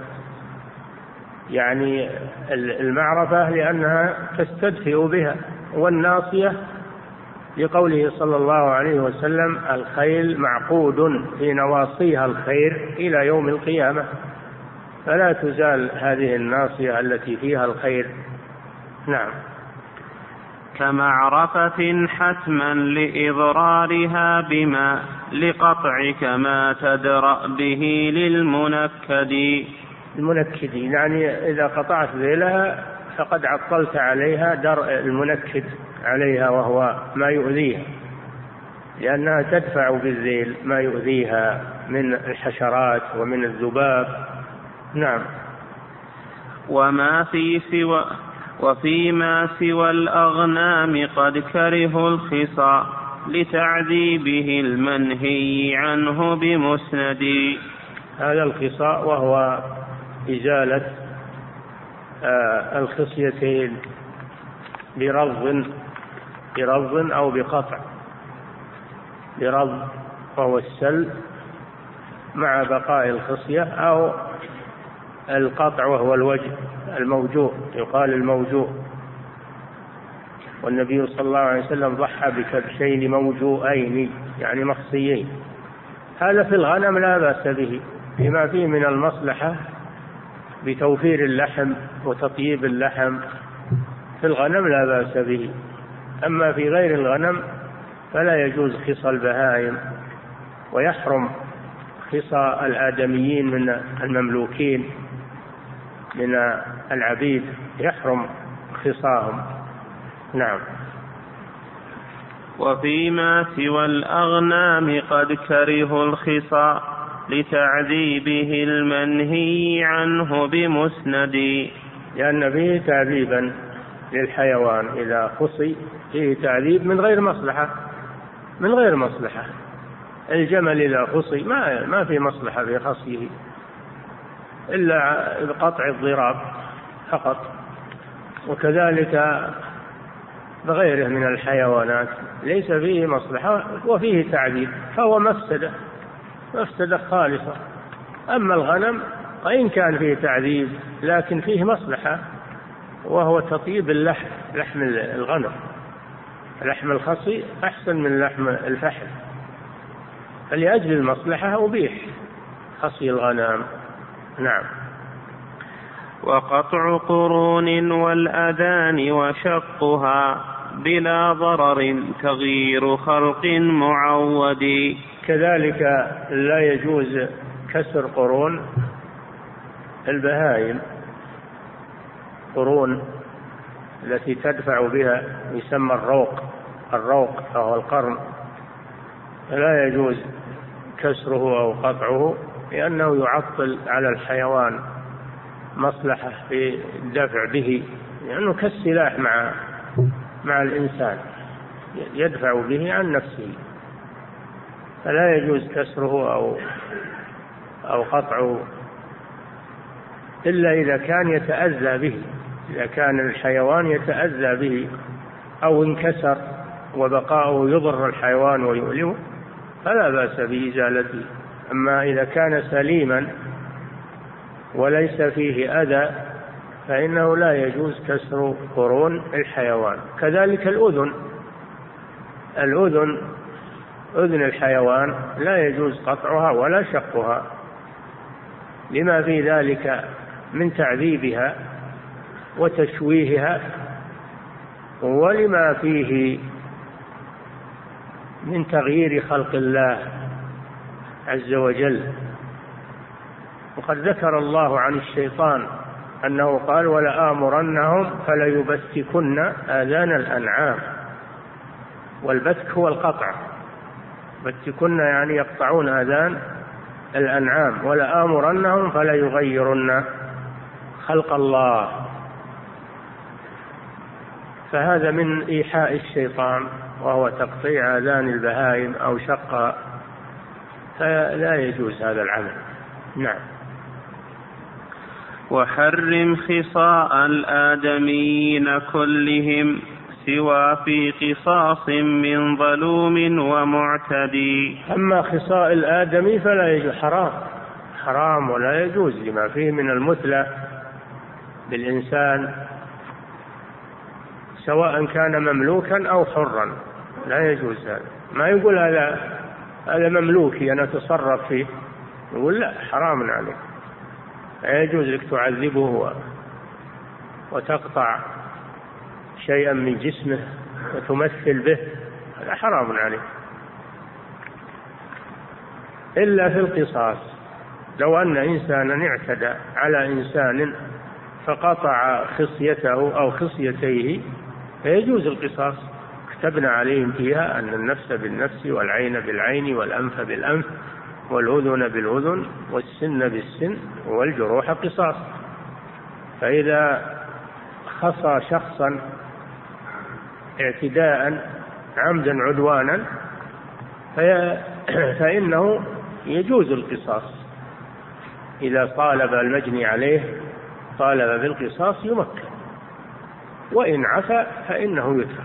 يعني المعرفة لأنها تستدفئ بها، والناصية لقوله صلى الله عليه وسلم الخيل معقود في نواصيها الخير إلى يوم القيامة، فلا تزال هذه الناصية التي فيها الخير. نعم. كمعرفة حتما لإضرارها بما لقطع كما تدرأ به للمنكد. المنكد يعني إذا قطعت ذيلها فقد عطلت عليها درء المنكد عليها، وهو ما يؤذيها، لأنها تدفع بالذيل ما يؤذيها من الحشرات ومن الذباب. نعم. وما في سوى وفيما سوى الأغنام قد كره الخصى لتعذيبه المنهي عنه بمسند. هذا الخصاء وهو إزالة آه الخصيتين برض برض أو بقطع. برض وهو السل مع بقاء الخصية، أو القطع وهو الوجه الموجوع، يقال الموجوع. والنبي صلى الله عليه وسلم ضحى بكبشين موجوعين يعني مخصيين. هذا في الغنم لا بأس به بما فيه من المصلحة بتوفير اللحم وتطييب اللحم، في الغنم لا بأس به. أما في غير الغنم فلا يجوز خصى البهائم، ويحرم خصى الآدميين من المملوكين من العبيد، يحرم خصاهم. نعم. وفيما سوى الأغنام قد كره الخصى لتعذيبه المنهي عنه بمسند. لأن فيه تعذيبا للحيوان، إذا خصي فيه تعذيب من غير مصلحة من غير مصلحة. الجمل إذا خصي ما ما في مصلحة في خصيه إلا بقطع الضراب فقط، وكذلك بغيره من الحيوانات ليس فيه مصلحة وفيه تعذيب، فهو مفسدة مفسدة خالصة. أما الغنم وإن كان فيه تعذيب لكن فيه مصلحة، وهو تطيب اللحم، لحم الغنم. لحم الخصي أحسن من لحم الفحل، فلأجل المصلحة أبيح خصي الغنم. نعم. وقطع قرون والأذان وشقها بلا ضرر تغيير خلق معود. كذلك لا يجوز كسر قرون البهائم، قرون التي تدفع بها يسمى الروق الروق أو القرن، لا يجوز كسره أو قطعه، لأنه يعطل على الحيوان مصلحة في الدفع به، لأنه كالسلاح مع مع الإنسان يدفع به عن نفسه، فلا يجوز كسره أو أو قطعه إلا إذا كان يتأذى به. إذا كان الحيوان يتأذى به أو انكسر وبقاؤه يضر الحيوان ويؤلمه فلا بأس بإزالته. أما إذا كان سليما وليس فيه أذى فإنه لا يجوز كسر قرون الحيوان. كذلك الأذن الأذن أذن الحيوان لا يجوز قطعها ولا شقها، لما في ذلك من تعذيبها وتشويهها، ولما فيه من تغيير خلق الله عز وجل. وقد ذكر الله عن الشيطان أنه قال ولآمرنهم فليبتكن آذان الأنعام، والبتك هو القطع، بتكن يعني يقطعون آذان الأنعام، ولآمرنهم فليغيرن خلق الله. فهذا من إيحاء الشيطان، وهو تقطيع آذان البهائم أو شقها، فلا يجوز هذا العمل. نعم. وحرم خصاء الآدميين كلهم سوى في قصاص من ظلوم ومعتدي. أما خصاء الآدمي فلا يجوز، حرام حرام ولا يجوز لما فيه من المثلى بالإنسان، سواء كان مملوكا أو حرا، لا يجوز هذا. ما يقول هذا هذا مملوكي أنا أتصرف فيه، يقول لا، حرام عليك، لا يجوز لك تعذبه وتقطع شيئا من جسمه وتمثل به، هذا حرام عليك. إلا في القصاص، لو أن إنسانا اعتدى على إنسان فقطع خصيته أو خصيتيه فيجوز القصاص. كتبنا عليهم فيها أن النفس بالنفس والعين بالعين والأنف بالأنف والأذن بالأذن والسن بالسن والجروح قصاص. فإذا خصى شخصا اعتداء عمدا عدوانا فإنه يجوز القصاص. إذا طالب المجني عليه طالب بالقصاص يمكن، وإن عفا فإنه يترك.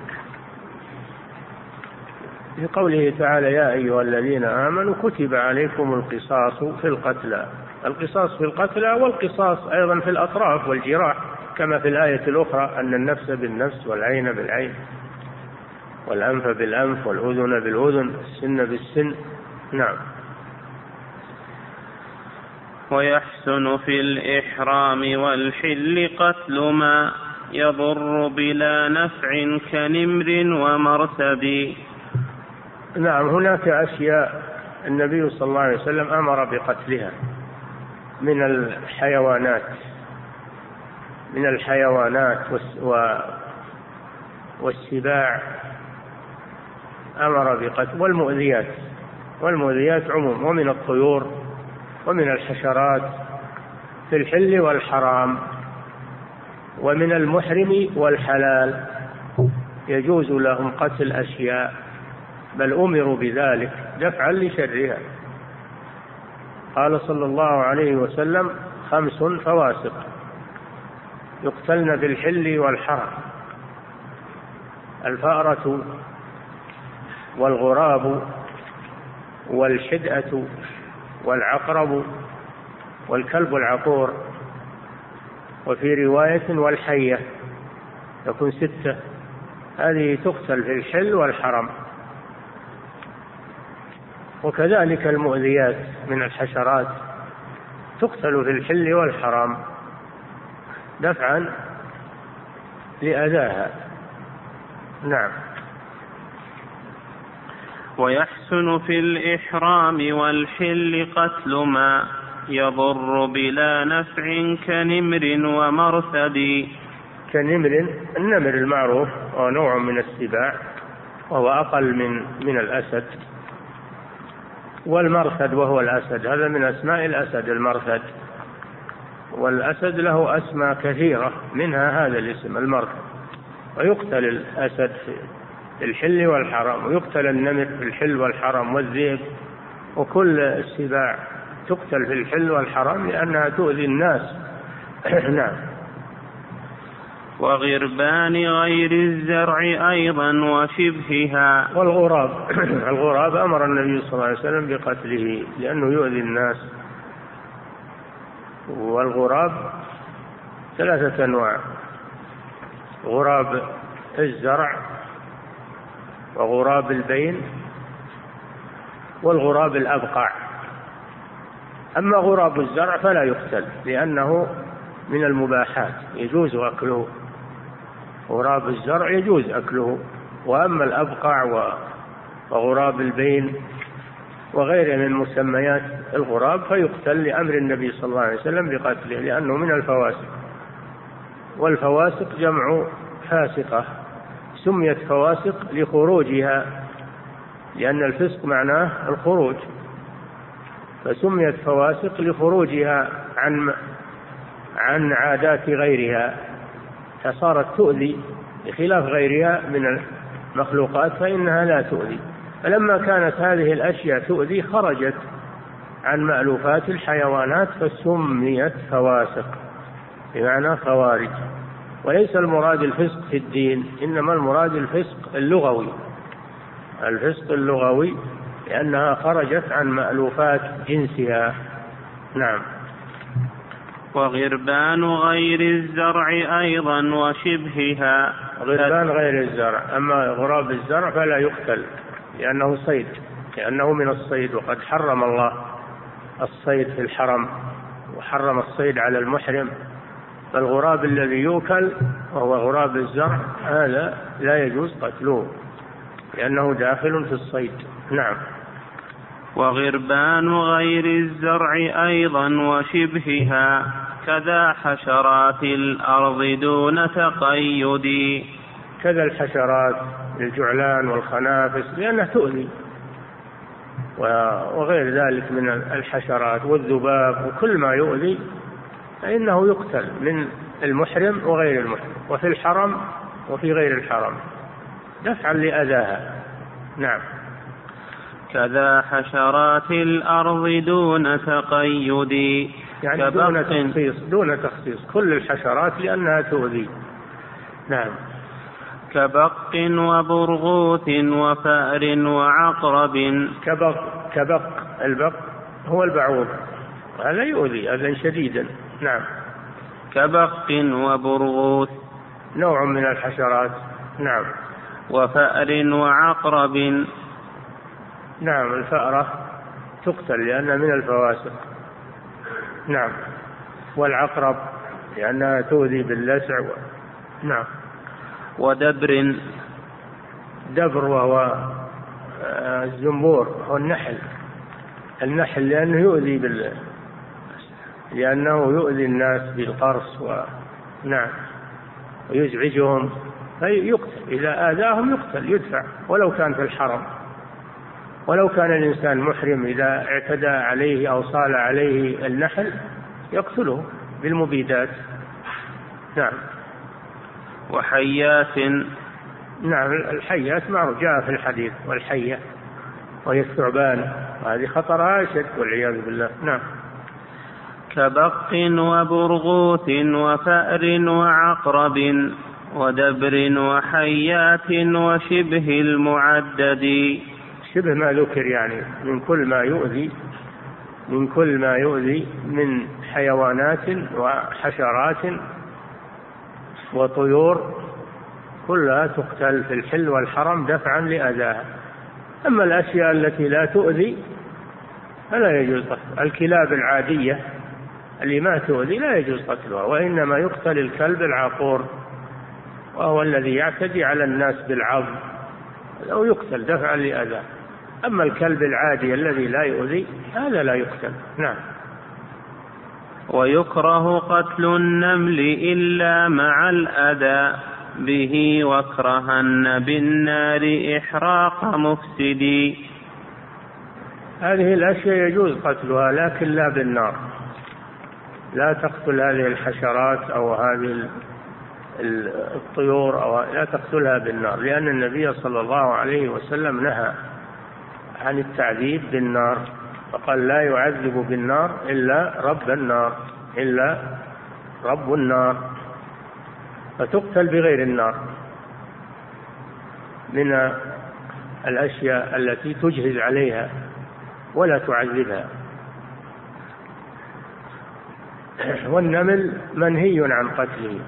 في قوله تعالى: يا أيها الذين آمنوا كتب عليكم القصاص في القتلى. القصاص في القتلى والقصاص أيضا في الأطراف والجراح، كما في الآية الأخرى أن النفس بالنفس والعين بالعين والأنف بالأنف والأذن بالأذن والسن بالسن. نعم. ويحسن في الإحرام والحل قتل ما يضر بلا نفع كنمر ومرتد. نعم، هناك أشياء النبي صلى الله عليه وسلم أمر بقتلها من الحيوانات من الحيوانات والسباع أمر بقتل، والمؤذيات والمؤذيات عموم، ومن الطيور ومن الحشرات في الحل والحرام، ومن المحرم والحلال يجوز لهم قتل أشياء، بل أمروا بذلك دفعا لشرها. قال صلى الله عليه وسلم: خمس فواسق يقتلن في الحل والحرم: الفأرة والغراب والحدأة والعقرب والكلب العقور، وفي رواية والحية، يكون ستة. هذه تقتل في الحل والحرم. وكذلك المؤذيات من الحشرات تقتل في الحل والحرام دفعا لأذاها. نعم. ويحسن في الإحرام والحل قتل ما يضر بلا نفع كنمر ومرثد. كنمر، النمر المعروف هو نوع من السباع وهو أقل من من الأسد، والمرثد وهو الأسد، هذا من أسماء الأسد المرثد، والأسد له أسماء كثيرة منها هذا الاسم المرثد. ويقتل الأسد في الحل والحرم، ويقتل النمر في الحل والحرم، والذئب، وكل السباع تقتل في الحل والحرم لأنها تؤذي الناس. نعم. وغربان غير الزرع أيضا وشبهها. والغراب الغراب أمر النبي صلى الله عليه وسلم بقتله لأنه يؤذي الناس. والغراب ثلاثة أنواع: غراب الزرع، وغراب البين، والغراب الأبقع. أما غراب الزرع فلا يقتل لأنه من المباحات يجوز أكله، غراب الزرع يجوز أكله. وأما الأبقع وغراب البين وغيره من مسميات الغراب فيقتل لأمر النبي صلى الله عليه وسلم بقتله لأنه من الفواسق. والفواسق جمع فاسقة، سميت فواسق لخروجها، لأن الفسق معناه الخروج، فسميت فواسق لخروجها عن عن عادات غيرها، فصارت تؤذي بخلاف غيرها من المخلوقات فإنها لا تؤذي. فلما كانت هذه الأشياء تؤذي خرجت عن مألوفات الحيوانات فسميت فواسق، بمعنى خوارج. وليس المراد الفسق في الدين، إنما المراد الفسق اللغوي، الفسق اللغوي، لأنها خرجت عن مألوفات جنسها. نعم. وغربان غير الزرع أيضا وشبهها. غربان غير الزرع، أما غراب الزرع فلا يقتل لأنه صيد، لأنه من الصيد، وقد حرم الله الصيد في الحرم وحرم الصيد على المحرم. فالغراب الذي يؤكل وهو غراب الزرع هذا لا يجوز قتله لأنه داخل في الصيد. نعم. وغربان غير الزرع أيضا وشبهها كذا حشرات الأرض دون تقيد. كذا الحشرات الجعلان والخنافس لأنها تؤذي، وغير ذلك من الحشرات والذباب وكل ما يؤذي فإنه يقتل من المحرم وغير المحرم، وفي الحرم وفي غير الحرم دفعا لأذاها. نعم. كذا حشرات الأرض دون تقيد، يعني دون تخصيص، دون تخصيص كل الحشرات لأنها تؤذي. نعم. كبق وبرغوث وفأر وعقرب. كبق، كبق البق هو البعوض، هذا يؤذي أذى شديدا. نعم. كبق وبرغوث نوع من الحشرات. نعم. وفأر وعقرب. نعم. الفأرة تقتل لأنها من الفواسق. نعم. والعقرب لأنها تؤذي باللسع. و... نعم. ودبر. دبر وهو الزنبور، هو النحل، النحل لأنه يؤذي بال لأنه يؤذي الناس بالقرص. و... نعم. ويزعجهم فيقتل، إذا آذاهم يقتل يدفع ولو كان في الحرم. ولو كان الإنسان محرم إذا اعتدى عليه أو صال عليه النحل يقتله بالمبيدات. نعم. وحيات. نعم. الحيات معروف جاء في الحديث، والحية وهي الثعبان، هذه خطرها أشد والعياذ بالله. نعم. كبق وبرغوث وفأر وعقرب ودبر وحيات وشبه المعدد. شبه ما ذكر يعني من كل ما يؤذي، من كل ما يؤذي من حيوانات وحشرات وطيور كلها تقتل في الحل والحرم دفعا لأذاها. أما الأشياء التي لا تؤذي فلا يجوز قتلها. الكلاب العادية اللي ما تؤذي لا يجوز قتلها، وإنما يقتل الكلب العقور وهو الذي يعتدي على الناس بالعض أو يقتل دفعا لأذاه. أما الكلب العادي الذي لا يؤذي هذا لا يقتل. نعم. ويكره قتل النمل إلا مع الأذى به وكرهن بالنار إحراق مفسدي. هذه الأشياء يجوز قتلها لكن لا بالنار، لا تقتل هذه الحشرات أو هذه الطيور أو لا تقتلها بالنار، لأن النبي صلى الله عليه وسلم نهى عن التعذيب بالنار، فقال لا يعذب بالنار إلا رب النار، إلا رب النار، فتقتل بغير النار من الأشياء التي تجهز عليها ولا تعذبها. والنمل منهي عن قتله،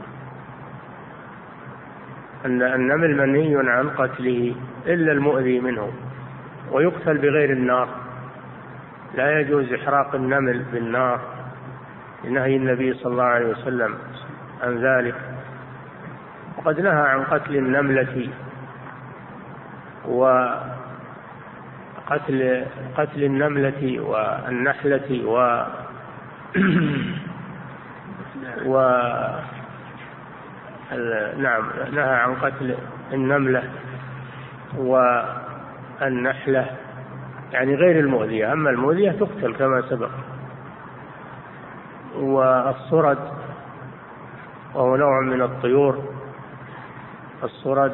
أن النمل منهي عن قتله إلا المؤذي منه، ويقتل بغير النار، لا يجوز إحراق النمل بالنار لنهي النبي صلى الله عليه وسلم عن ذلك. وقد نهى عن قتل النملة وقتل قتل النملة والنحلة و و نعم نهى عن قتل النملة والنحلة، يعني غير المؤذية، أما المؤذية تقتل كما سبق. والصرد وهو نوع من الطيور الصرد،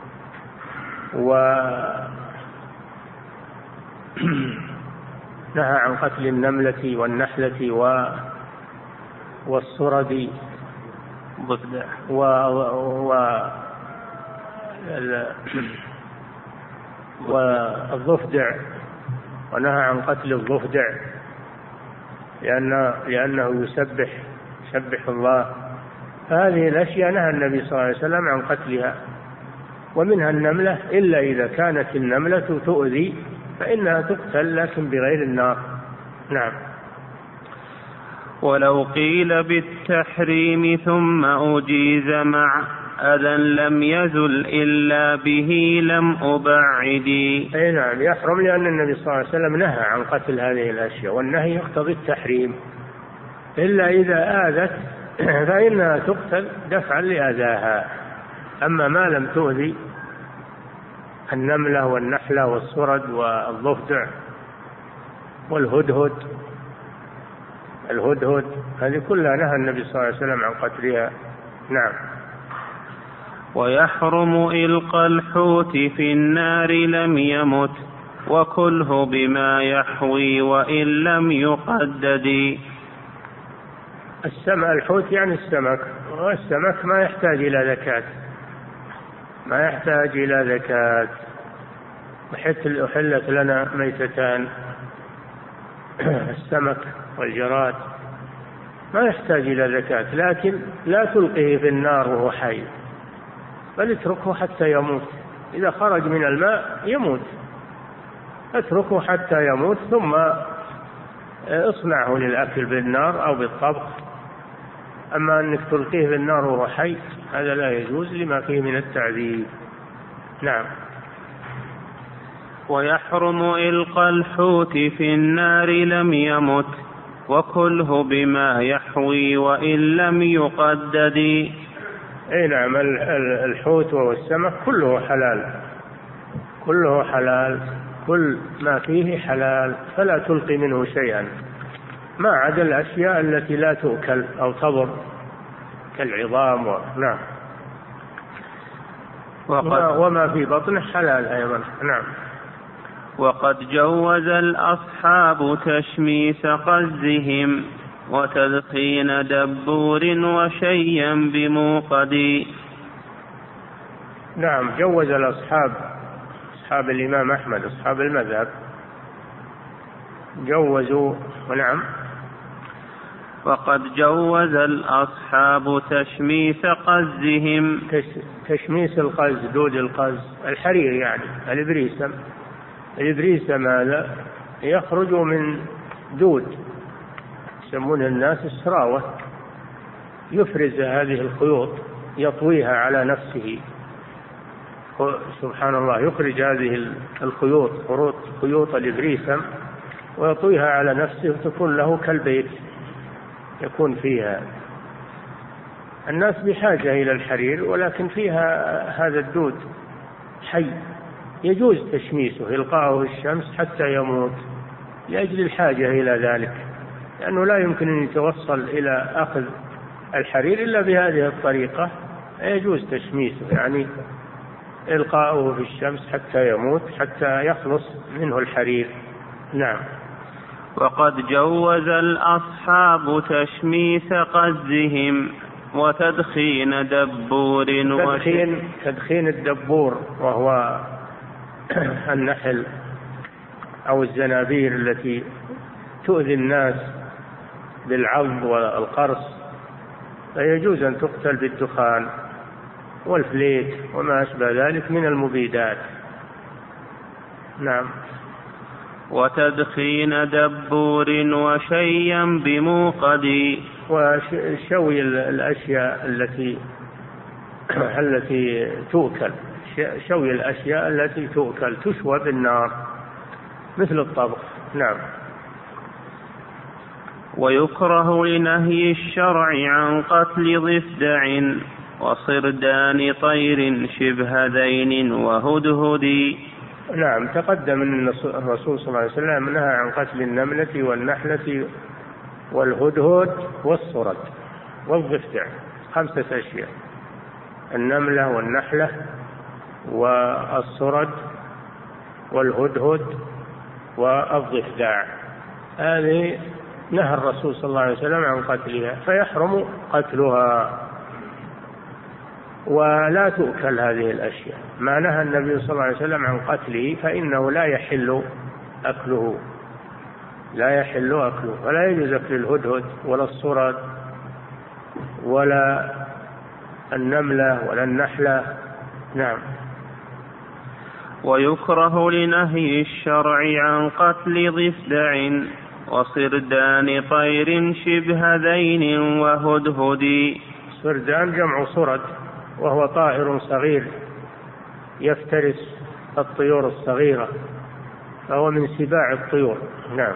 ونهى عن قتل النملة والنحلة والصرد و... و... والضفدع، ونهى عن قتل الضفدع لأنه, لأنه يسبح يسبح الله. هذه الأشياء نهى النبي صلى الله عليه وسلم عن قتلها، ومنها النملة، إلا إذا كانت النملة تؤذي فإنها تقتل لكن بغير النار. نعم. ولو قيل بالتحريم ثم أجيز مع أذى لم يزل إلا به لم أبعدي. أي نعم، يحرم لأن النبي صلى الله عليه وسلم نهى عن قتل هذه الأشياء، والنهي يقتضي التحريم، إلا إذا آذت فإنها تقتل دفعا لأذاها. أما ما لم تؤذي النملة والنحلة والصرد والضفدع والهدهد الهدهد هذه كلها نهى النبي صلى الله عليه وسلم عن قتلها. نعم. ويحرم إلقى الحوت في النار لم يمت وكله بما يحوي وإن لم يقدد. السمك الحوت يعني السمك، والسمك ما يحتاج إلى زكاة، ما يحتاج إلى زكاة. أحلت لنا ميتتان، السمك والجراد، ما يحتاج إلى زكاة، لكن لا تلقيه في النار وهو حي، بل اتركه حتى يموت. إذا خرج من الماء يموت، اتركه حتى يموت ثم اصنعه للأكل بالنار أو بالطبخ. أما أنك تلقيه في النار وهو حي هذا لا يجوز لما فيه من التعذيب. نعم. ويحرم إلقى الحوت في النار لم يمت وكله بما يحوي وإن لم يقدد. أي نعم، الحوت وهو السمك كله حلال، كله حلال، كل ما فيه حلال، فلا تلقي منه شيئا ما عدا الأشياء التي لا تؤكل أو تضر كالعظام و... نعم. وقد... وما في بطنه حلال أيضا. نعم. وقد جوز الأصحاب تشميس قزهم وتدخين دبور وشيا بموقد. نعم، جوز الأصحاب، أصحاب الإمام أحمد، أصحاب المذهب جوزوا. ونعم. وقد جوز الأصحاب تشميس قزهم. تشميس القز، دود القز، الحرير يعني الإبريسم. الإبريسم هذا يخرج من دود يسمون الناس السراوة، يفرز هذه الخيوط يطويها على نفسه، سبحان الله، يخرج هذه الخيوط خيوط الإبريسم ويطويها على نفسه وتكون له كالبيت يكون فيها. الناس بحاجة إلى الحرير ولكن فيها هذا الدود حي، يجوز تشميسه، إلقاؤه الشمس حتى يموت لأجل الحاجة إلى ذلك، لأنه لا يمكن أن يتوصل إلى أخذ الحرير إلا بهذه الطريقة. يجوز تشميسه يعني إلقاؤه في الشمس حتى يموت حتى يخلص منه الحرير. نعم. وقد جوز الأصحاب تشميس قزهم وتدخين دبور. تدخين, تدخين الدبور وهو النحل أو الزنابير التي تؤذي الناس بالعض والقرص، فيجوز أن تقتل بالدخان والفليت وما أشبه ذلك من المبيدات. نعم. وتدخين دبور وشيا بموقد. وشوي الأشياء التي التي تؤكل، شوي الأشياء التي تؤكل تشوى بالنار مثل الطبخ. نعم. ويكره لنهي الشرع عن قتل ضفدع وصردان طير شبه ذين وهدهد. نعم، تقدم أن الرسول صلى الله عليه وسلم نهى عن قتل النملة والنحلة والهدهد والصرد والضفدع، خمسة أشياء النملة والنحلة والصرد والهدهد والضفدع، هذه نهى الرسول صلى الله عليه وسلم عن قتلها، فيحرم قتلها ولا تؤكل هذه الأشياء. ما نهى النبي صلى الله عليه وسلم عن قتله فإنه لا يحل أكله، لا يحل أكله، ولا يجوز أكل الهدهد ولا الصرد ولا النملة ولا النحلة. نعم. ويكره لنهي الشرع عن قتل ضفدع وصردان طير شبه ذين وهدهد. صردان جمع صرد، وهو طائر صغير يفترس الطيور الصغيرة، فهو من سباع الطيور. نعم.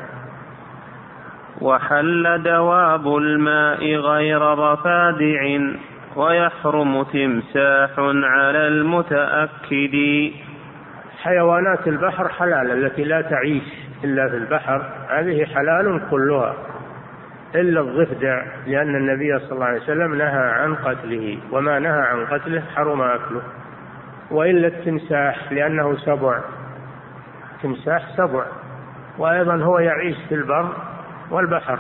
وحل دواب الماء غير ضفادع ويحرم تمساح على المتأكد. حيوانات البحر حلال، التي لا تعيش إلا في البحر هذه حلال كلها إلا الضفدع، لأن النبي صلى الله عليه وسلم نهى عن قتله، وما نهى عن قتله حرم أكله. وإلا التمساح لأنه سبع، تمساح سبع، وأيضا هو يعيش في البر والبحر،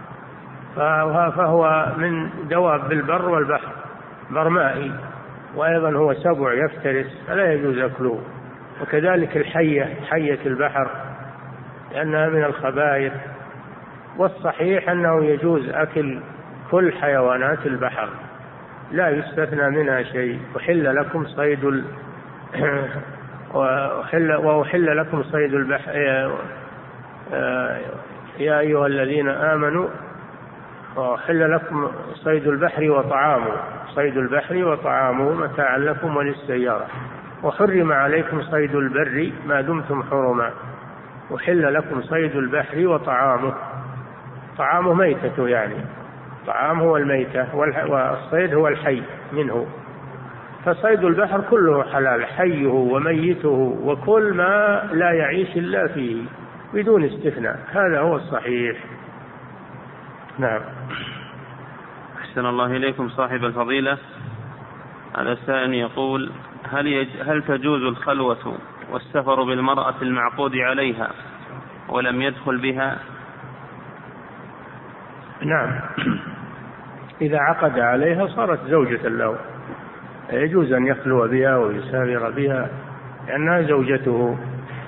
فهو من دواب البر والبحر، برمائي، وأيضا هو سبع يفترس فلا يجوز أكله. وكذلك الحية، حية البحر، لأنها من الخبائث. والصحيح أنه يجوز أكل كل حيوانات البحر، لا يستثنى منها شيء. وحل لكم صيد ال... وحل... وأحل لكم صيد البحر يا أيها الذين آمنوا وحل لكم صيد البحر وطعامه، صيد البحر وطعامه متاعا لكم وللسيارة. وحرم عليكم صيد البر ما دمتم حرما. وحل لكم صيد البحر وطعامه، طعامه ميتة، يعني طعام هو الميتة، والصيد هو الحي منه. فصيد البحر كله حلال، حيه وميته وكل ما لا يعيش إلا فيه بدون استثناء، هذا هو الصحيح. نعم. أحسن الله إليكم صاحب الفضيلة. هذا السائل يقول: هل, يج... هل تجوز الخلوة والسفر بالمرأة المعقود عليها ولم يدخل بها؟ نعم، إذا عقد عليها صارت زوجة له، يجوز أن يخلو بها ويسافر بها لأنها زوجته،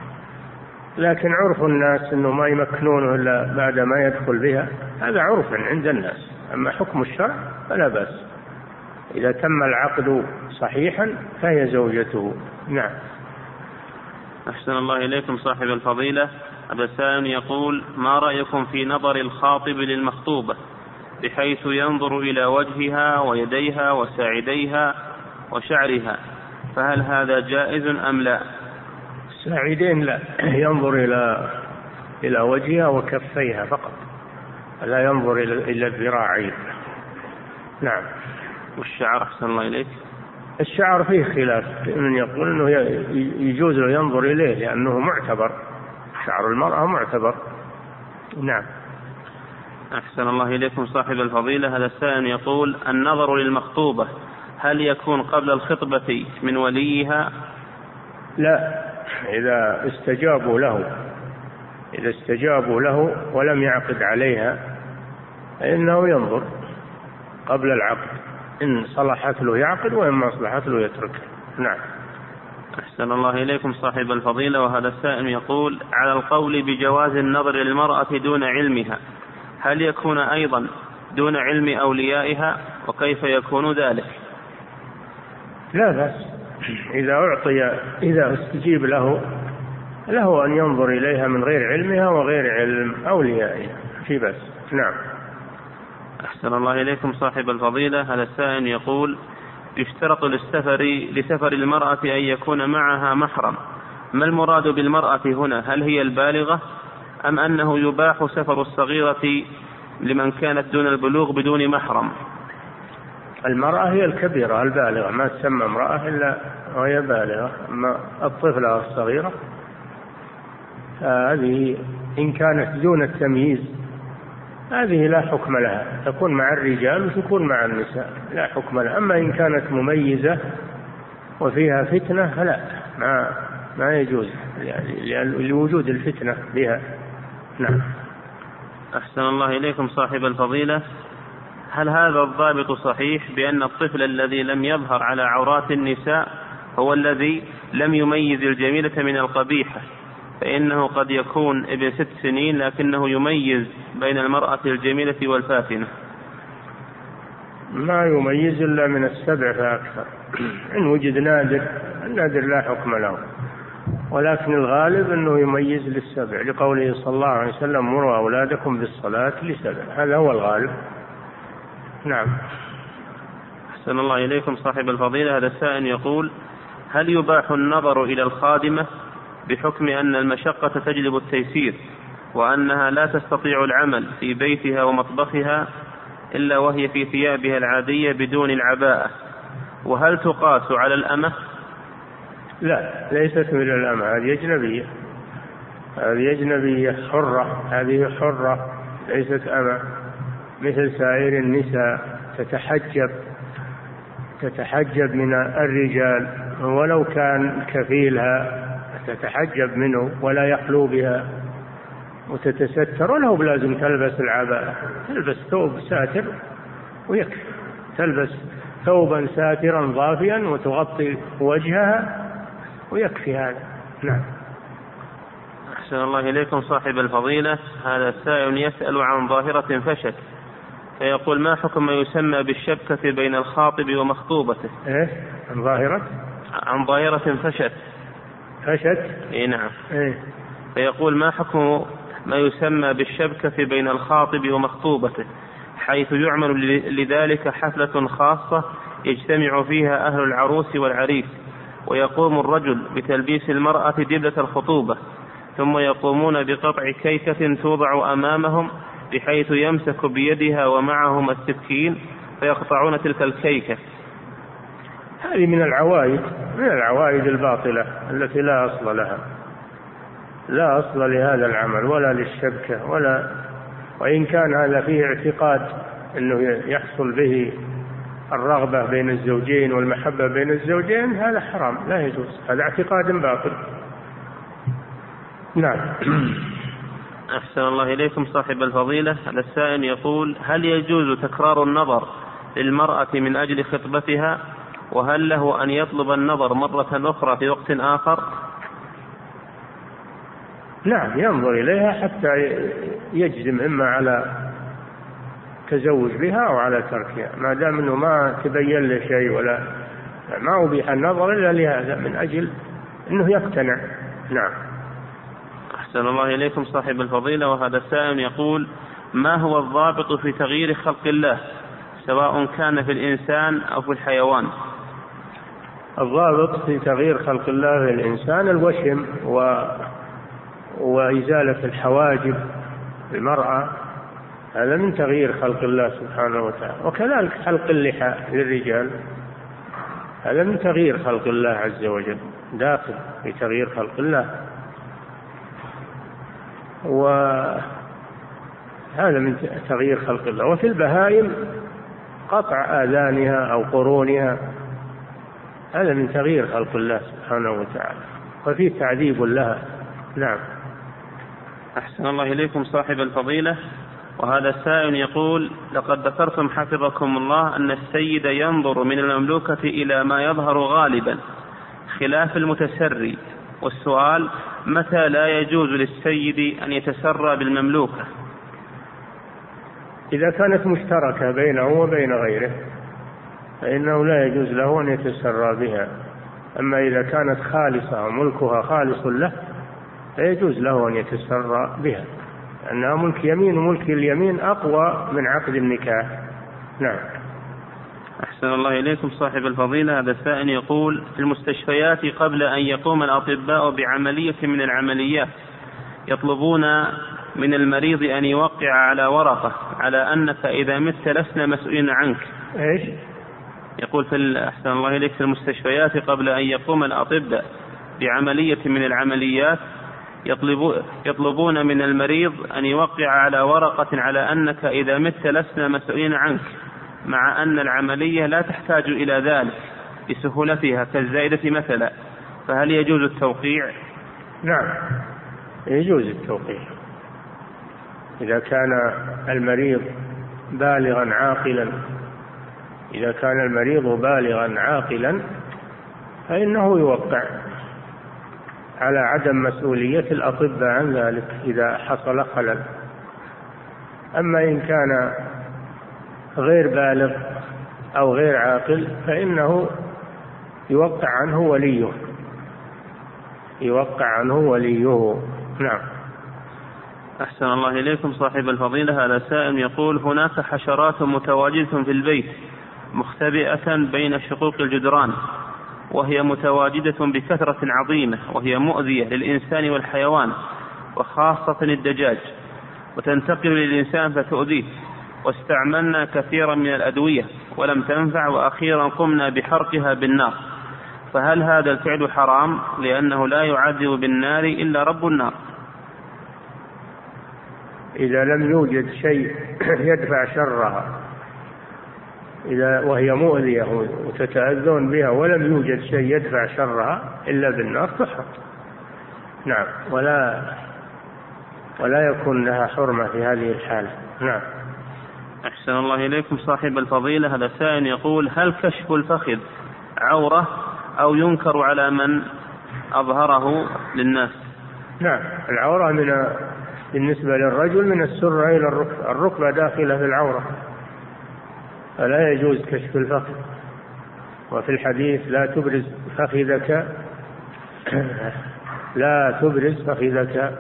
لكن عرف الناس أنه ما يمكنونه إلا بعد ما يدخل بها، هذا عرف عند الناس. أما حكم الشرع فلا بأس، إذا تم العقد صحيحا فهي زوجته. نعم. أحسن الله إليكم صاحب الفضيلة. هذا السائل يقول: ما رأيكم في نظر الخاطب للمخطوبة بحيث ينظر إلى وجهها ويديها وساعديها وشعرها، فهل هذا جائز أم لا؟ الساعدين لا، ينظر إلى إلى وجهها وكفيها فقط، لا ينظر إلى الذراعين. نعم. والشعر أحسن الله إليك؟ الشعر فيه خلاف، من يقول أنه يجوز له ينظر إليه لأنه معتبر، شعر المرأة معتبر. نعم. أحسن الله إليكم صاحب الفضيلة. هذا السائل يقول: النظر للمخطوبة هل يكون قبل الخطبة من وليها؟ لا، إذا استجابوا له، إذا استجابوا له ولم يعقد عليها فإنه ينظر قبل العقد، إن صلحت له يعقد وإن ما صلحت له يترك. نعم. أحسن الله إليكم صاحب الفضيلة. وهذا السائل يقول: على القول بجواز النظر للمرأة دون علمها، هل يكون أيضا دون علم أوليائها؟ وكيف يكون ذلك؟ لا بأس، إذا أعطي، إذا استجيب له له أن ينظر إليها من غير علمها وغير علم أوليائها، في بأس. نعم. أحسن الله إليكم صاحب الفضيلة. هذا السائل يقول: يشترط للسفر لسفر المرأة أن يكون معها محرم، ما المراد بالمرأة هنا؟ هل هي البالغة أم أنه يباح سفر الصغيرة لمن كانت دون البلوغ بدون محرم؟ المرأة هي الكبيرة البالغة، ما تسمى امرأة إلا وهي بالغة. أما الطفلة الصغيرة هذه إن كانت دون التمييز هذه لا حكم لها، تكون مع الرجال وتكون مع النساء، لا حكم لها. أما إن كانت مميزة وفيها فتنة فلا، ما ما يجوز يعني لوجود الفتنة بها. نعم. أحسن الله إليكم صاحب الفضيلة، هل هذا الضابط صحيح بأن الطفل الذي لم يظهر على عورات النساء هو الذي لم يميز الجميلة من القبيحة، فإنه قد يكون ابن ست سنين لكنه يميز بين المرأة الجميلة والفاتنة؟ ما يميز إلا من السبع فأكثر، إن وجد نادر، النادر لا حكم له، ولكن الغالب أنه يميز للسبع، لقوله صلى الله عليه وسلم مروا أولادكم بالصلاة لسبع، هذا هو الغالب. نعم. أحسن الله إليكم صاحب الفضيلة، هذا السائل يقول: هل يباح النظر إلى الخادمة بحكم أن المشقة تجلب التيسير، وأنها لا تستطيع العمل في بيتها ومطبخها إلا وهي في ثيابها العادية بدون العباءة، وهل تقاس على الأمة؟ لا، ليست من الأمة، هذه أجنبية، هذه أجنبية حرة، هذه حرة ليست أمة، مثل سائر النساء تتحجب تتحجب من الرجال، ولو كان كفيلها تتحجب منه ولا يخلو بها وتتستر، وله بلازم تلبس العباءة، تلبس ثوب ساتر ويكفي، تلبس ثوبا ساترا ضافيا وتغطي وجهها ويكفي هذا. نعم. أحسن الله إليكم صاحب الفضيلة، هذا السائل يسأل عن ظاهرة فشت، فيقول: ما حكم ما يسمى بالشبكة بين الخاطب ومخطوبته؟ إيه؟ عن ظاهرة عن ظاهرة فشت فشت إيه نعم. إيه؟ فيقول: ما حكم ما يسمى بالشبكة بين الخاطب ومخطوبته، حيث يعمل لذلك حفلة خاصة يجتمع فيها أهل العروس والعريس، ويقوم الرجل بتلبيس المرأة دبلة الخطوبة، ثم يقومون بقطع كيكة توضع أمامهم بحيث يمسك بيدها ومعهم السكين فيقطعون تلك الكيكة. هذه من العوائد من العوائد الباطلة التي لا أصل لها، لا أصل لهذا العمل ولا للشبكة ولا، وإن كان هذا فيه اعتقاد أنه يحصل به الرغبة بين الزوجين والمحبة بين الزوجين، هذا حرام لا يجوز، هذا اعتقاد باطل. نعم. أحسن الله إليكم صاحب الفضيلة، هذا السائل يقول: هل يجوز تكرار النظر للمرأة من أجل خطبتها، وهل له أن يطلب النظر مرة أخرى في وقت آخر؟ نعم، ينظر إليها حتى يجزم إما على تزوج بها أو على تركها، ما دام أنه ما تبين له شيء ولا ما أبيح النظر إلا لهذا، من أجل أنه يقتنع. نعم. أحسن الله إليكم صاحب الفضيلة، وهذا السائل يقول: ما هو الضابط في تغيير خلق الله سواء كان في الإنسان أو في الحيوان؟ الضابط في تغيير خلق الله في الإنسان الوشم و... وإزالة الحواجب المرأة، هذا من تغيير خلق الله سبحانه وتعالى، وكذلك حلق اللحى للرجال، هذا من تغيير خلق الله عز وجل، داخل في تغيير خلق الله، وهذا من تغيير خلق الله. وفي البهائم قطع آذانها أو قرونها، هذا من تغيير خلق الله سبحانه وتعالى، وفيه تعذيب لها. نعم. أحسن الله إليكم صاحب الفضيلة، وهذا السائل يقول: لقد ذكرتم حفظكم الله أن السيد ينظر من المملوكة إلى ما يظهر غالبا خلاف المتسري، والسؤال: متى لا يجوز للسيد أن يتسرى بالمملوكة؟ إذا كانت مشتركة بينه وبين غيره فإنه لا يجوز له أن يتسرى بها، أما إذا كانت خالصة وملكها خالص له فيجوز له أن يتسرى بها، لأنها ملك يمين، وملك اليمين أقوى من عقد النكاح. نعم. أحسن الله إليكم صاحب الفضيلة، هذا السائل يقول: في المستشفيات قبل أن يقوم الأطباء بعملية من العمليات يطلبون من المريض أن يوقع على ورقة على أنك إذا مت لسنا مسؤولين عنك. إيش؟ يقول: في أحسن الله إليك في المستشفيات قبل أن يقوم الأطباء بعملية من العمليات يطلبون من المريض أن يوقع على ورقة على أنك إذا مت لسنا مسؤولين عنك، مع أن العملية لا تحتاج إلى ذلك بسهولتها كالزائدة مثلا، فهل يجوز التوقيع؟ نعم يجوز التوقيع إذا كان المريض بالغا عاقلا إذا كان المريض بالغا عاقلا فإنه يوقع على عدم مسؤولية الأطباء عن ذلك إذا حصل خلل. أما إن كان غير بالغ أو غير عاقل فإنه يوقع عنه وليه يوقع عنه وليه نعم. أحسن الله إليكم صاحب الفضيلة. هذا سائل يقول: هناك حشرات متواجدة في البيت مختبئة بين شقوق الجدران، وهي متواجدة بكثرة عظيمة، وهي مؤذية للإنسان والحيوان وخاصة الدجاج، وتنتقل للإنسان فتؤذيه، واستعملنا كثيرا من الأدوية ولم تنفع، وأخيرا قمنا بحرقها بالنار، فهل هذا الفعل حرام لأنه لا يعذب بالنار إلا رب النار؟ إذا لم يوجد شيء يدفع شرها إذا وهي مؤذية وتتأذون بها ولم يوجد شيء يدفع شرها إلا بالنار تحرق. نعم ولا ولا يكون لها حرمة في هذه الحالة. نعم. أحسن الله إليكم صاحب الفضيلة. هذا سائل يقول: هل كشف الفخذ عورة أو ينكر على من أظهره للناس؟ نعم العورة من بالنسبة للرجل من السرة إلى الركبة، الركبة داخلة في العورة، فلا يجوز كشف الفخذ. وفي الحديث: لا تبرز فخذك لا تبرز فخذك،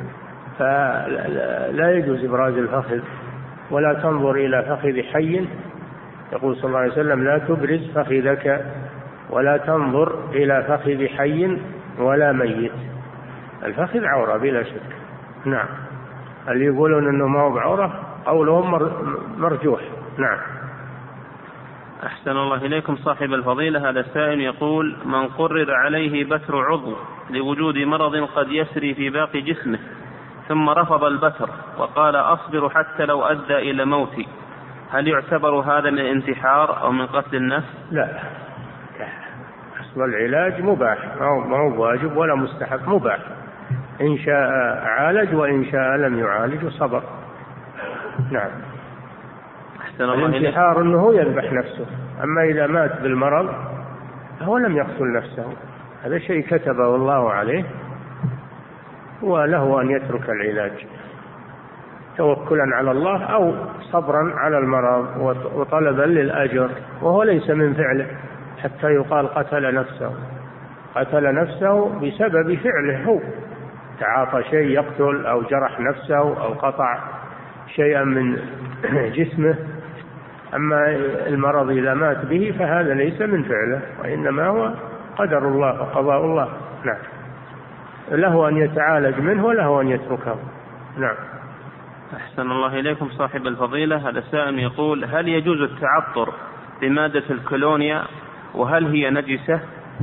فلا يجوز إبراز الفخذ، ولا تنظر إلى فخذ حي. يقول صلى الله عليه وسلم: لا تبرز فخذك ولا تنظر إلى فخذ حي ولا ميت. الفخذ عورة بلا شك. نعم اللي يقولون أنه ما هو بعورة قولهم مرجوح. نعم. أحسن الله إليكم صاحب الفضيلة. هذا السائل يقول: من قرر عليه بتر عضو لوجود مرض قد يسري في باقي جسمه، ثم رفض البتر وقال: أصبر حتى لو أدى إلى موتي، هل يعتبر هذا من الانتحار أو من قتل النفس؟ لا، أصل العلاج مباح، ما هو واجب ولا مستحب، مباح. إن شاء عالج وإن شاء لم يعالج وصبر. نعم. الانتحار أنه يذبح نفسه، أما إذا مات بالمرض هو لم يقتل نفسه، هذا شيء كتبه الله عليه وله أن يترك العلاج توكلا على الله أو صبرا على المرض وطلبا للأجر، وهو ليس من فعله حتى يقال قتل نفسه. قتل نفسه بسبب فعله، هو تعاطى شيء يقتل أو جرح نفسه أو قطع شيئا من جسمه. أما المرض إذا مات به فهذا ليس من فعله، وإنما هو قدر الله وقضاء الله. نعم. له أن يتعالج منه وله أن يتركه. نعم. أحسن الله إليكم صاحب الفضيلة. هذا سائل يقول: هل يجوز التعطر بمادة الكولونيا، وهل هي نجسة؟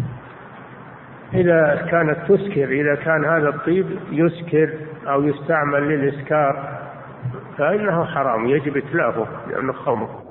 إذا كانت تسكر، إذا كان هذا الطيب يسكر أو يستعمل للإسكار فإنه حرام، يجب إتلافه لأنه خمر.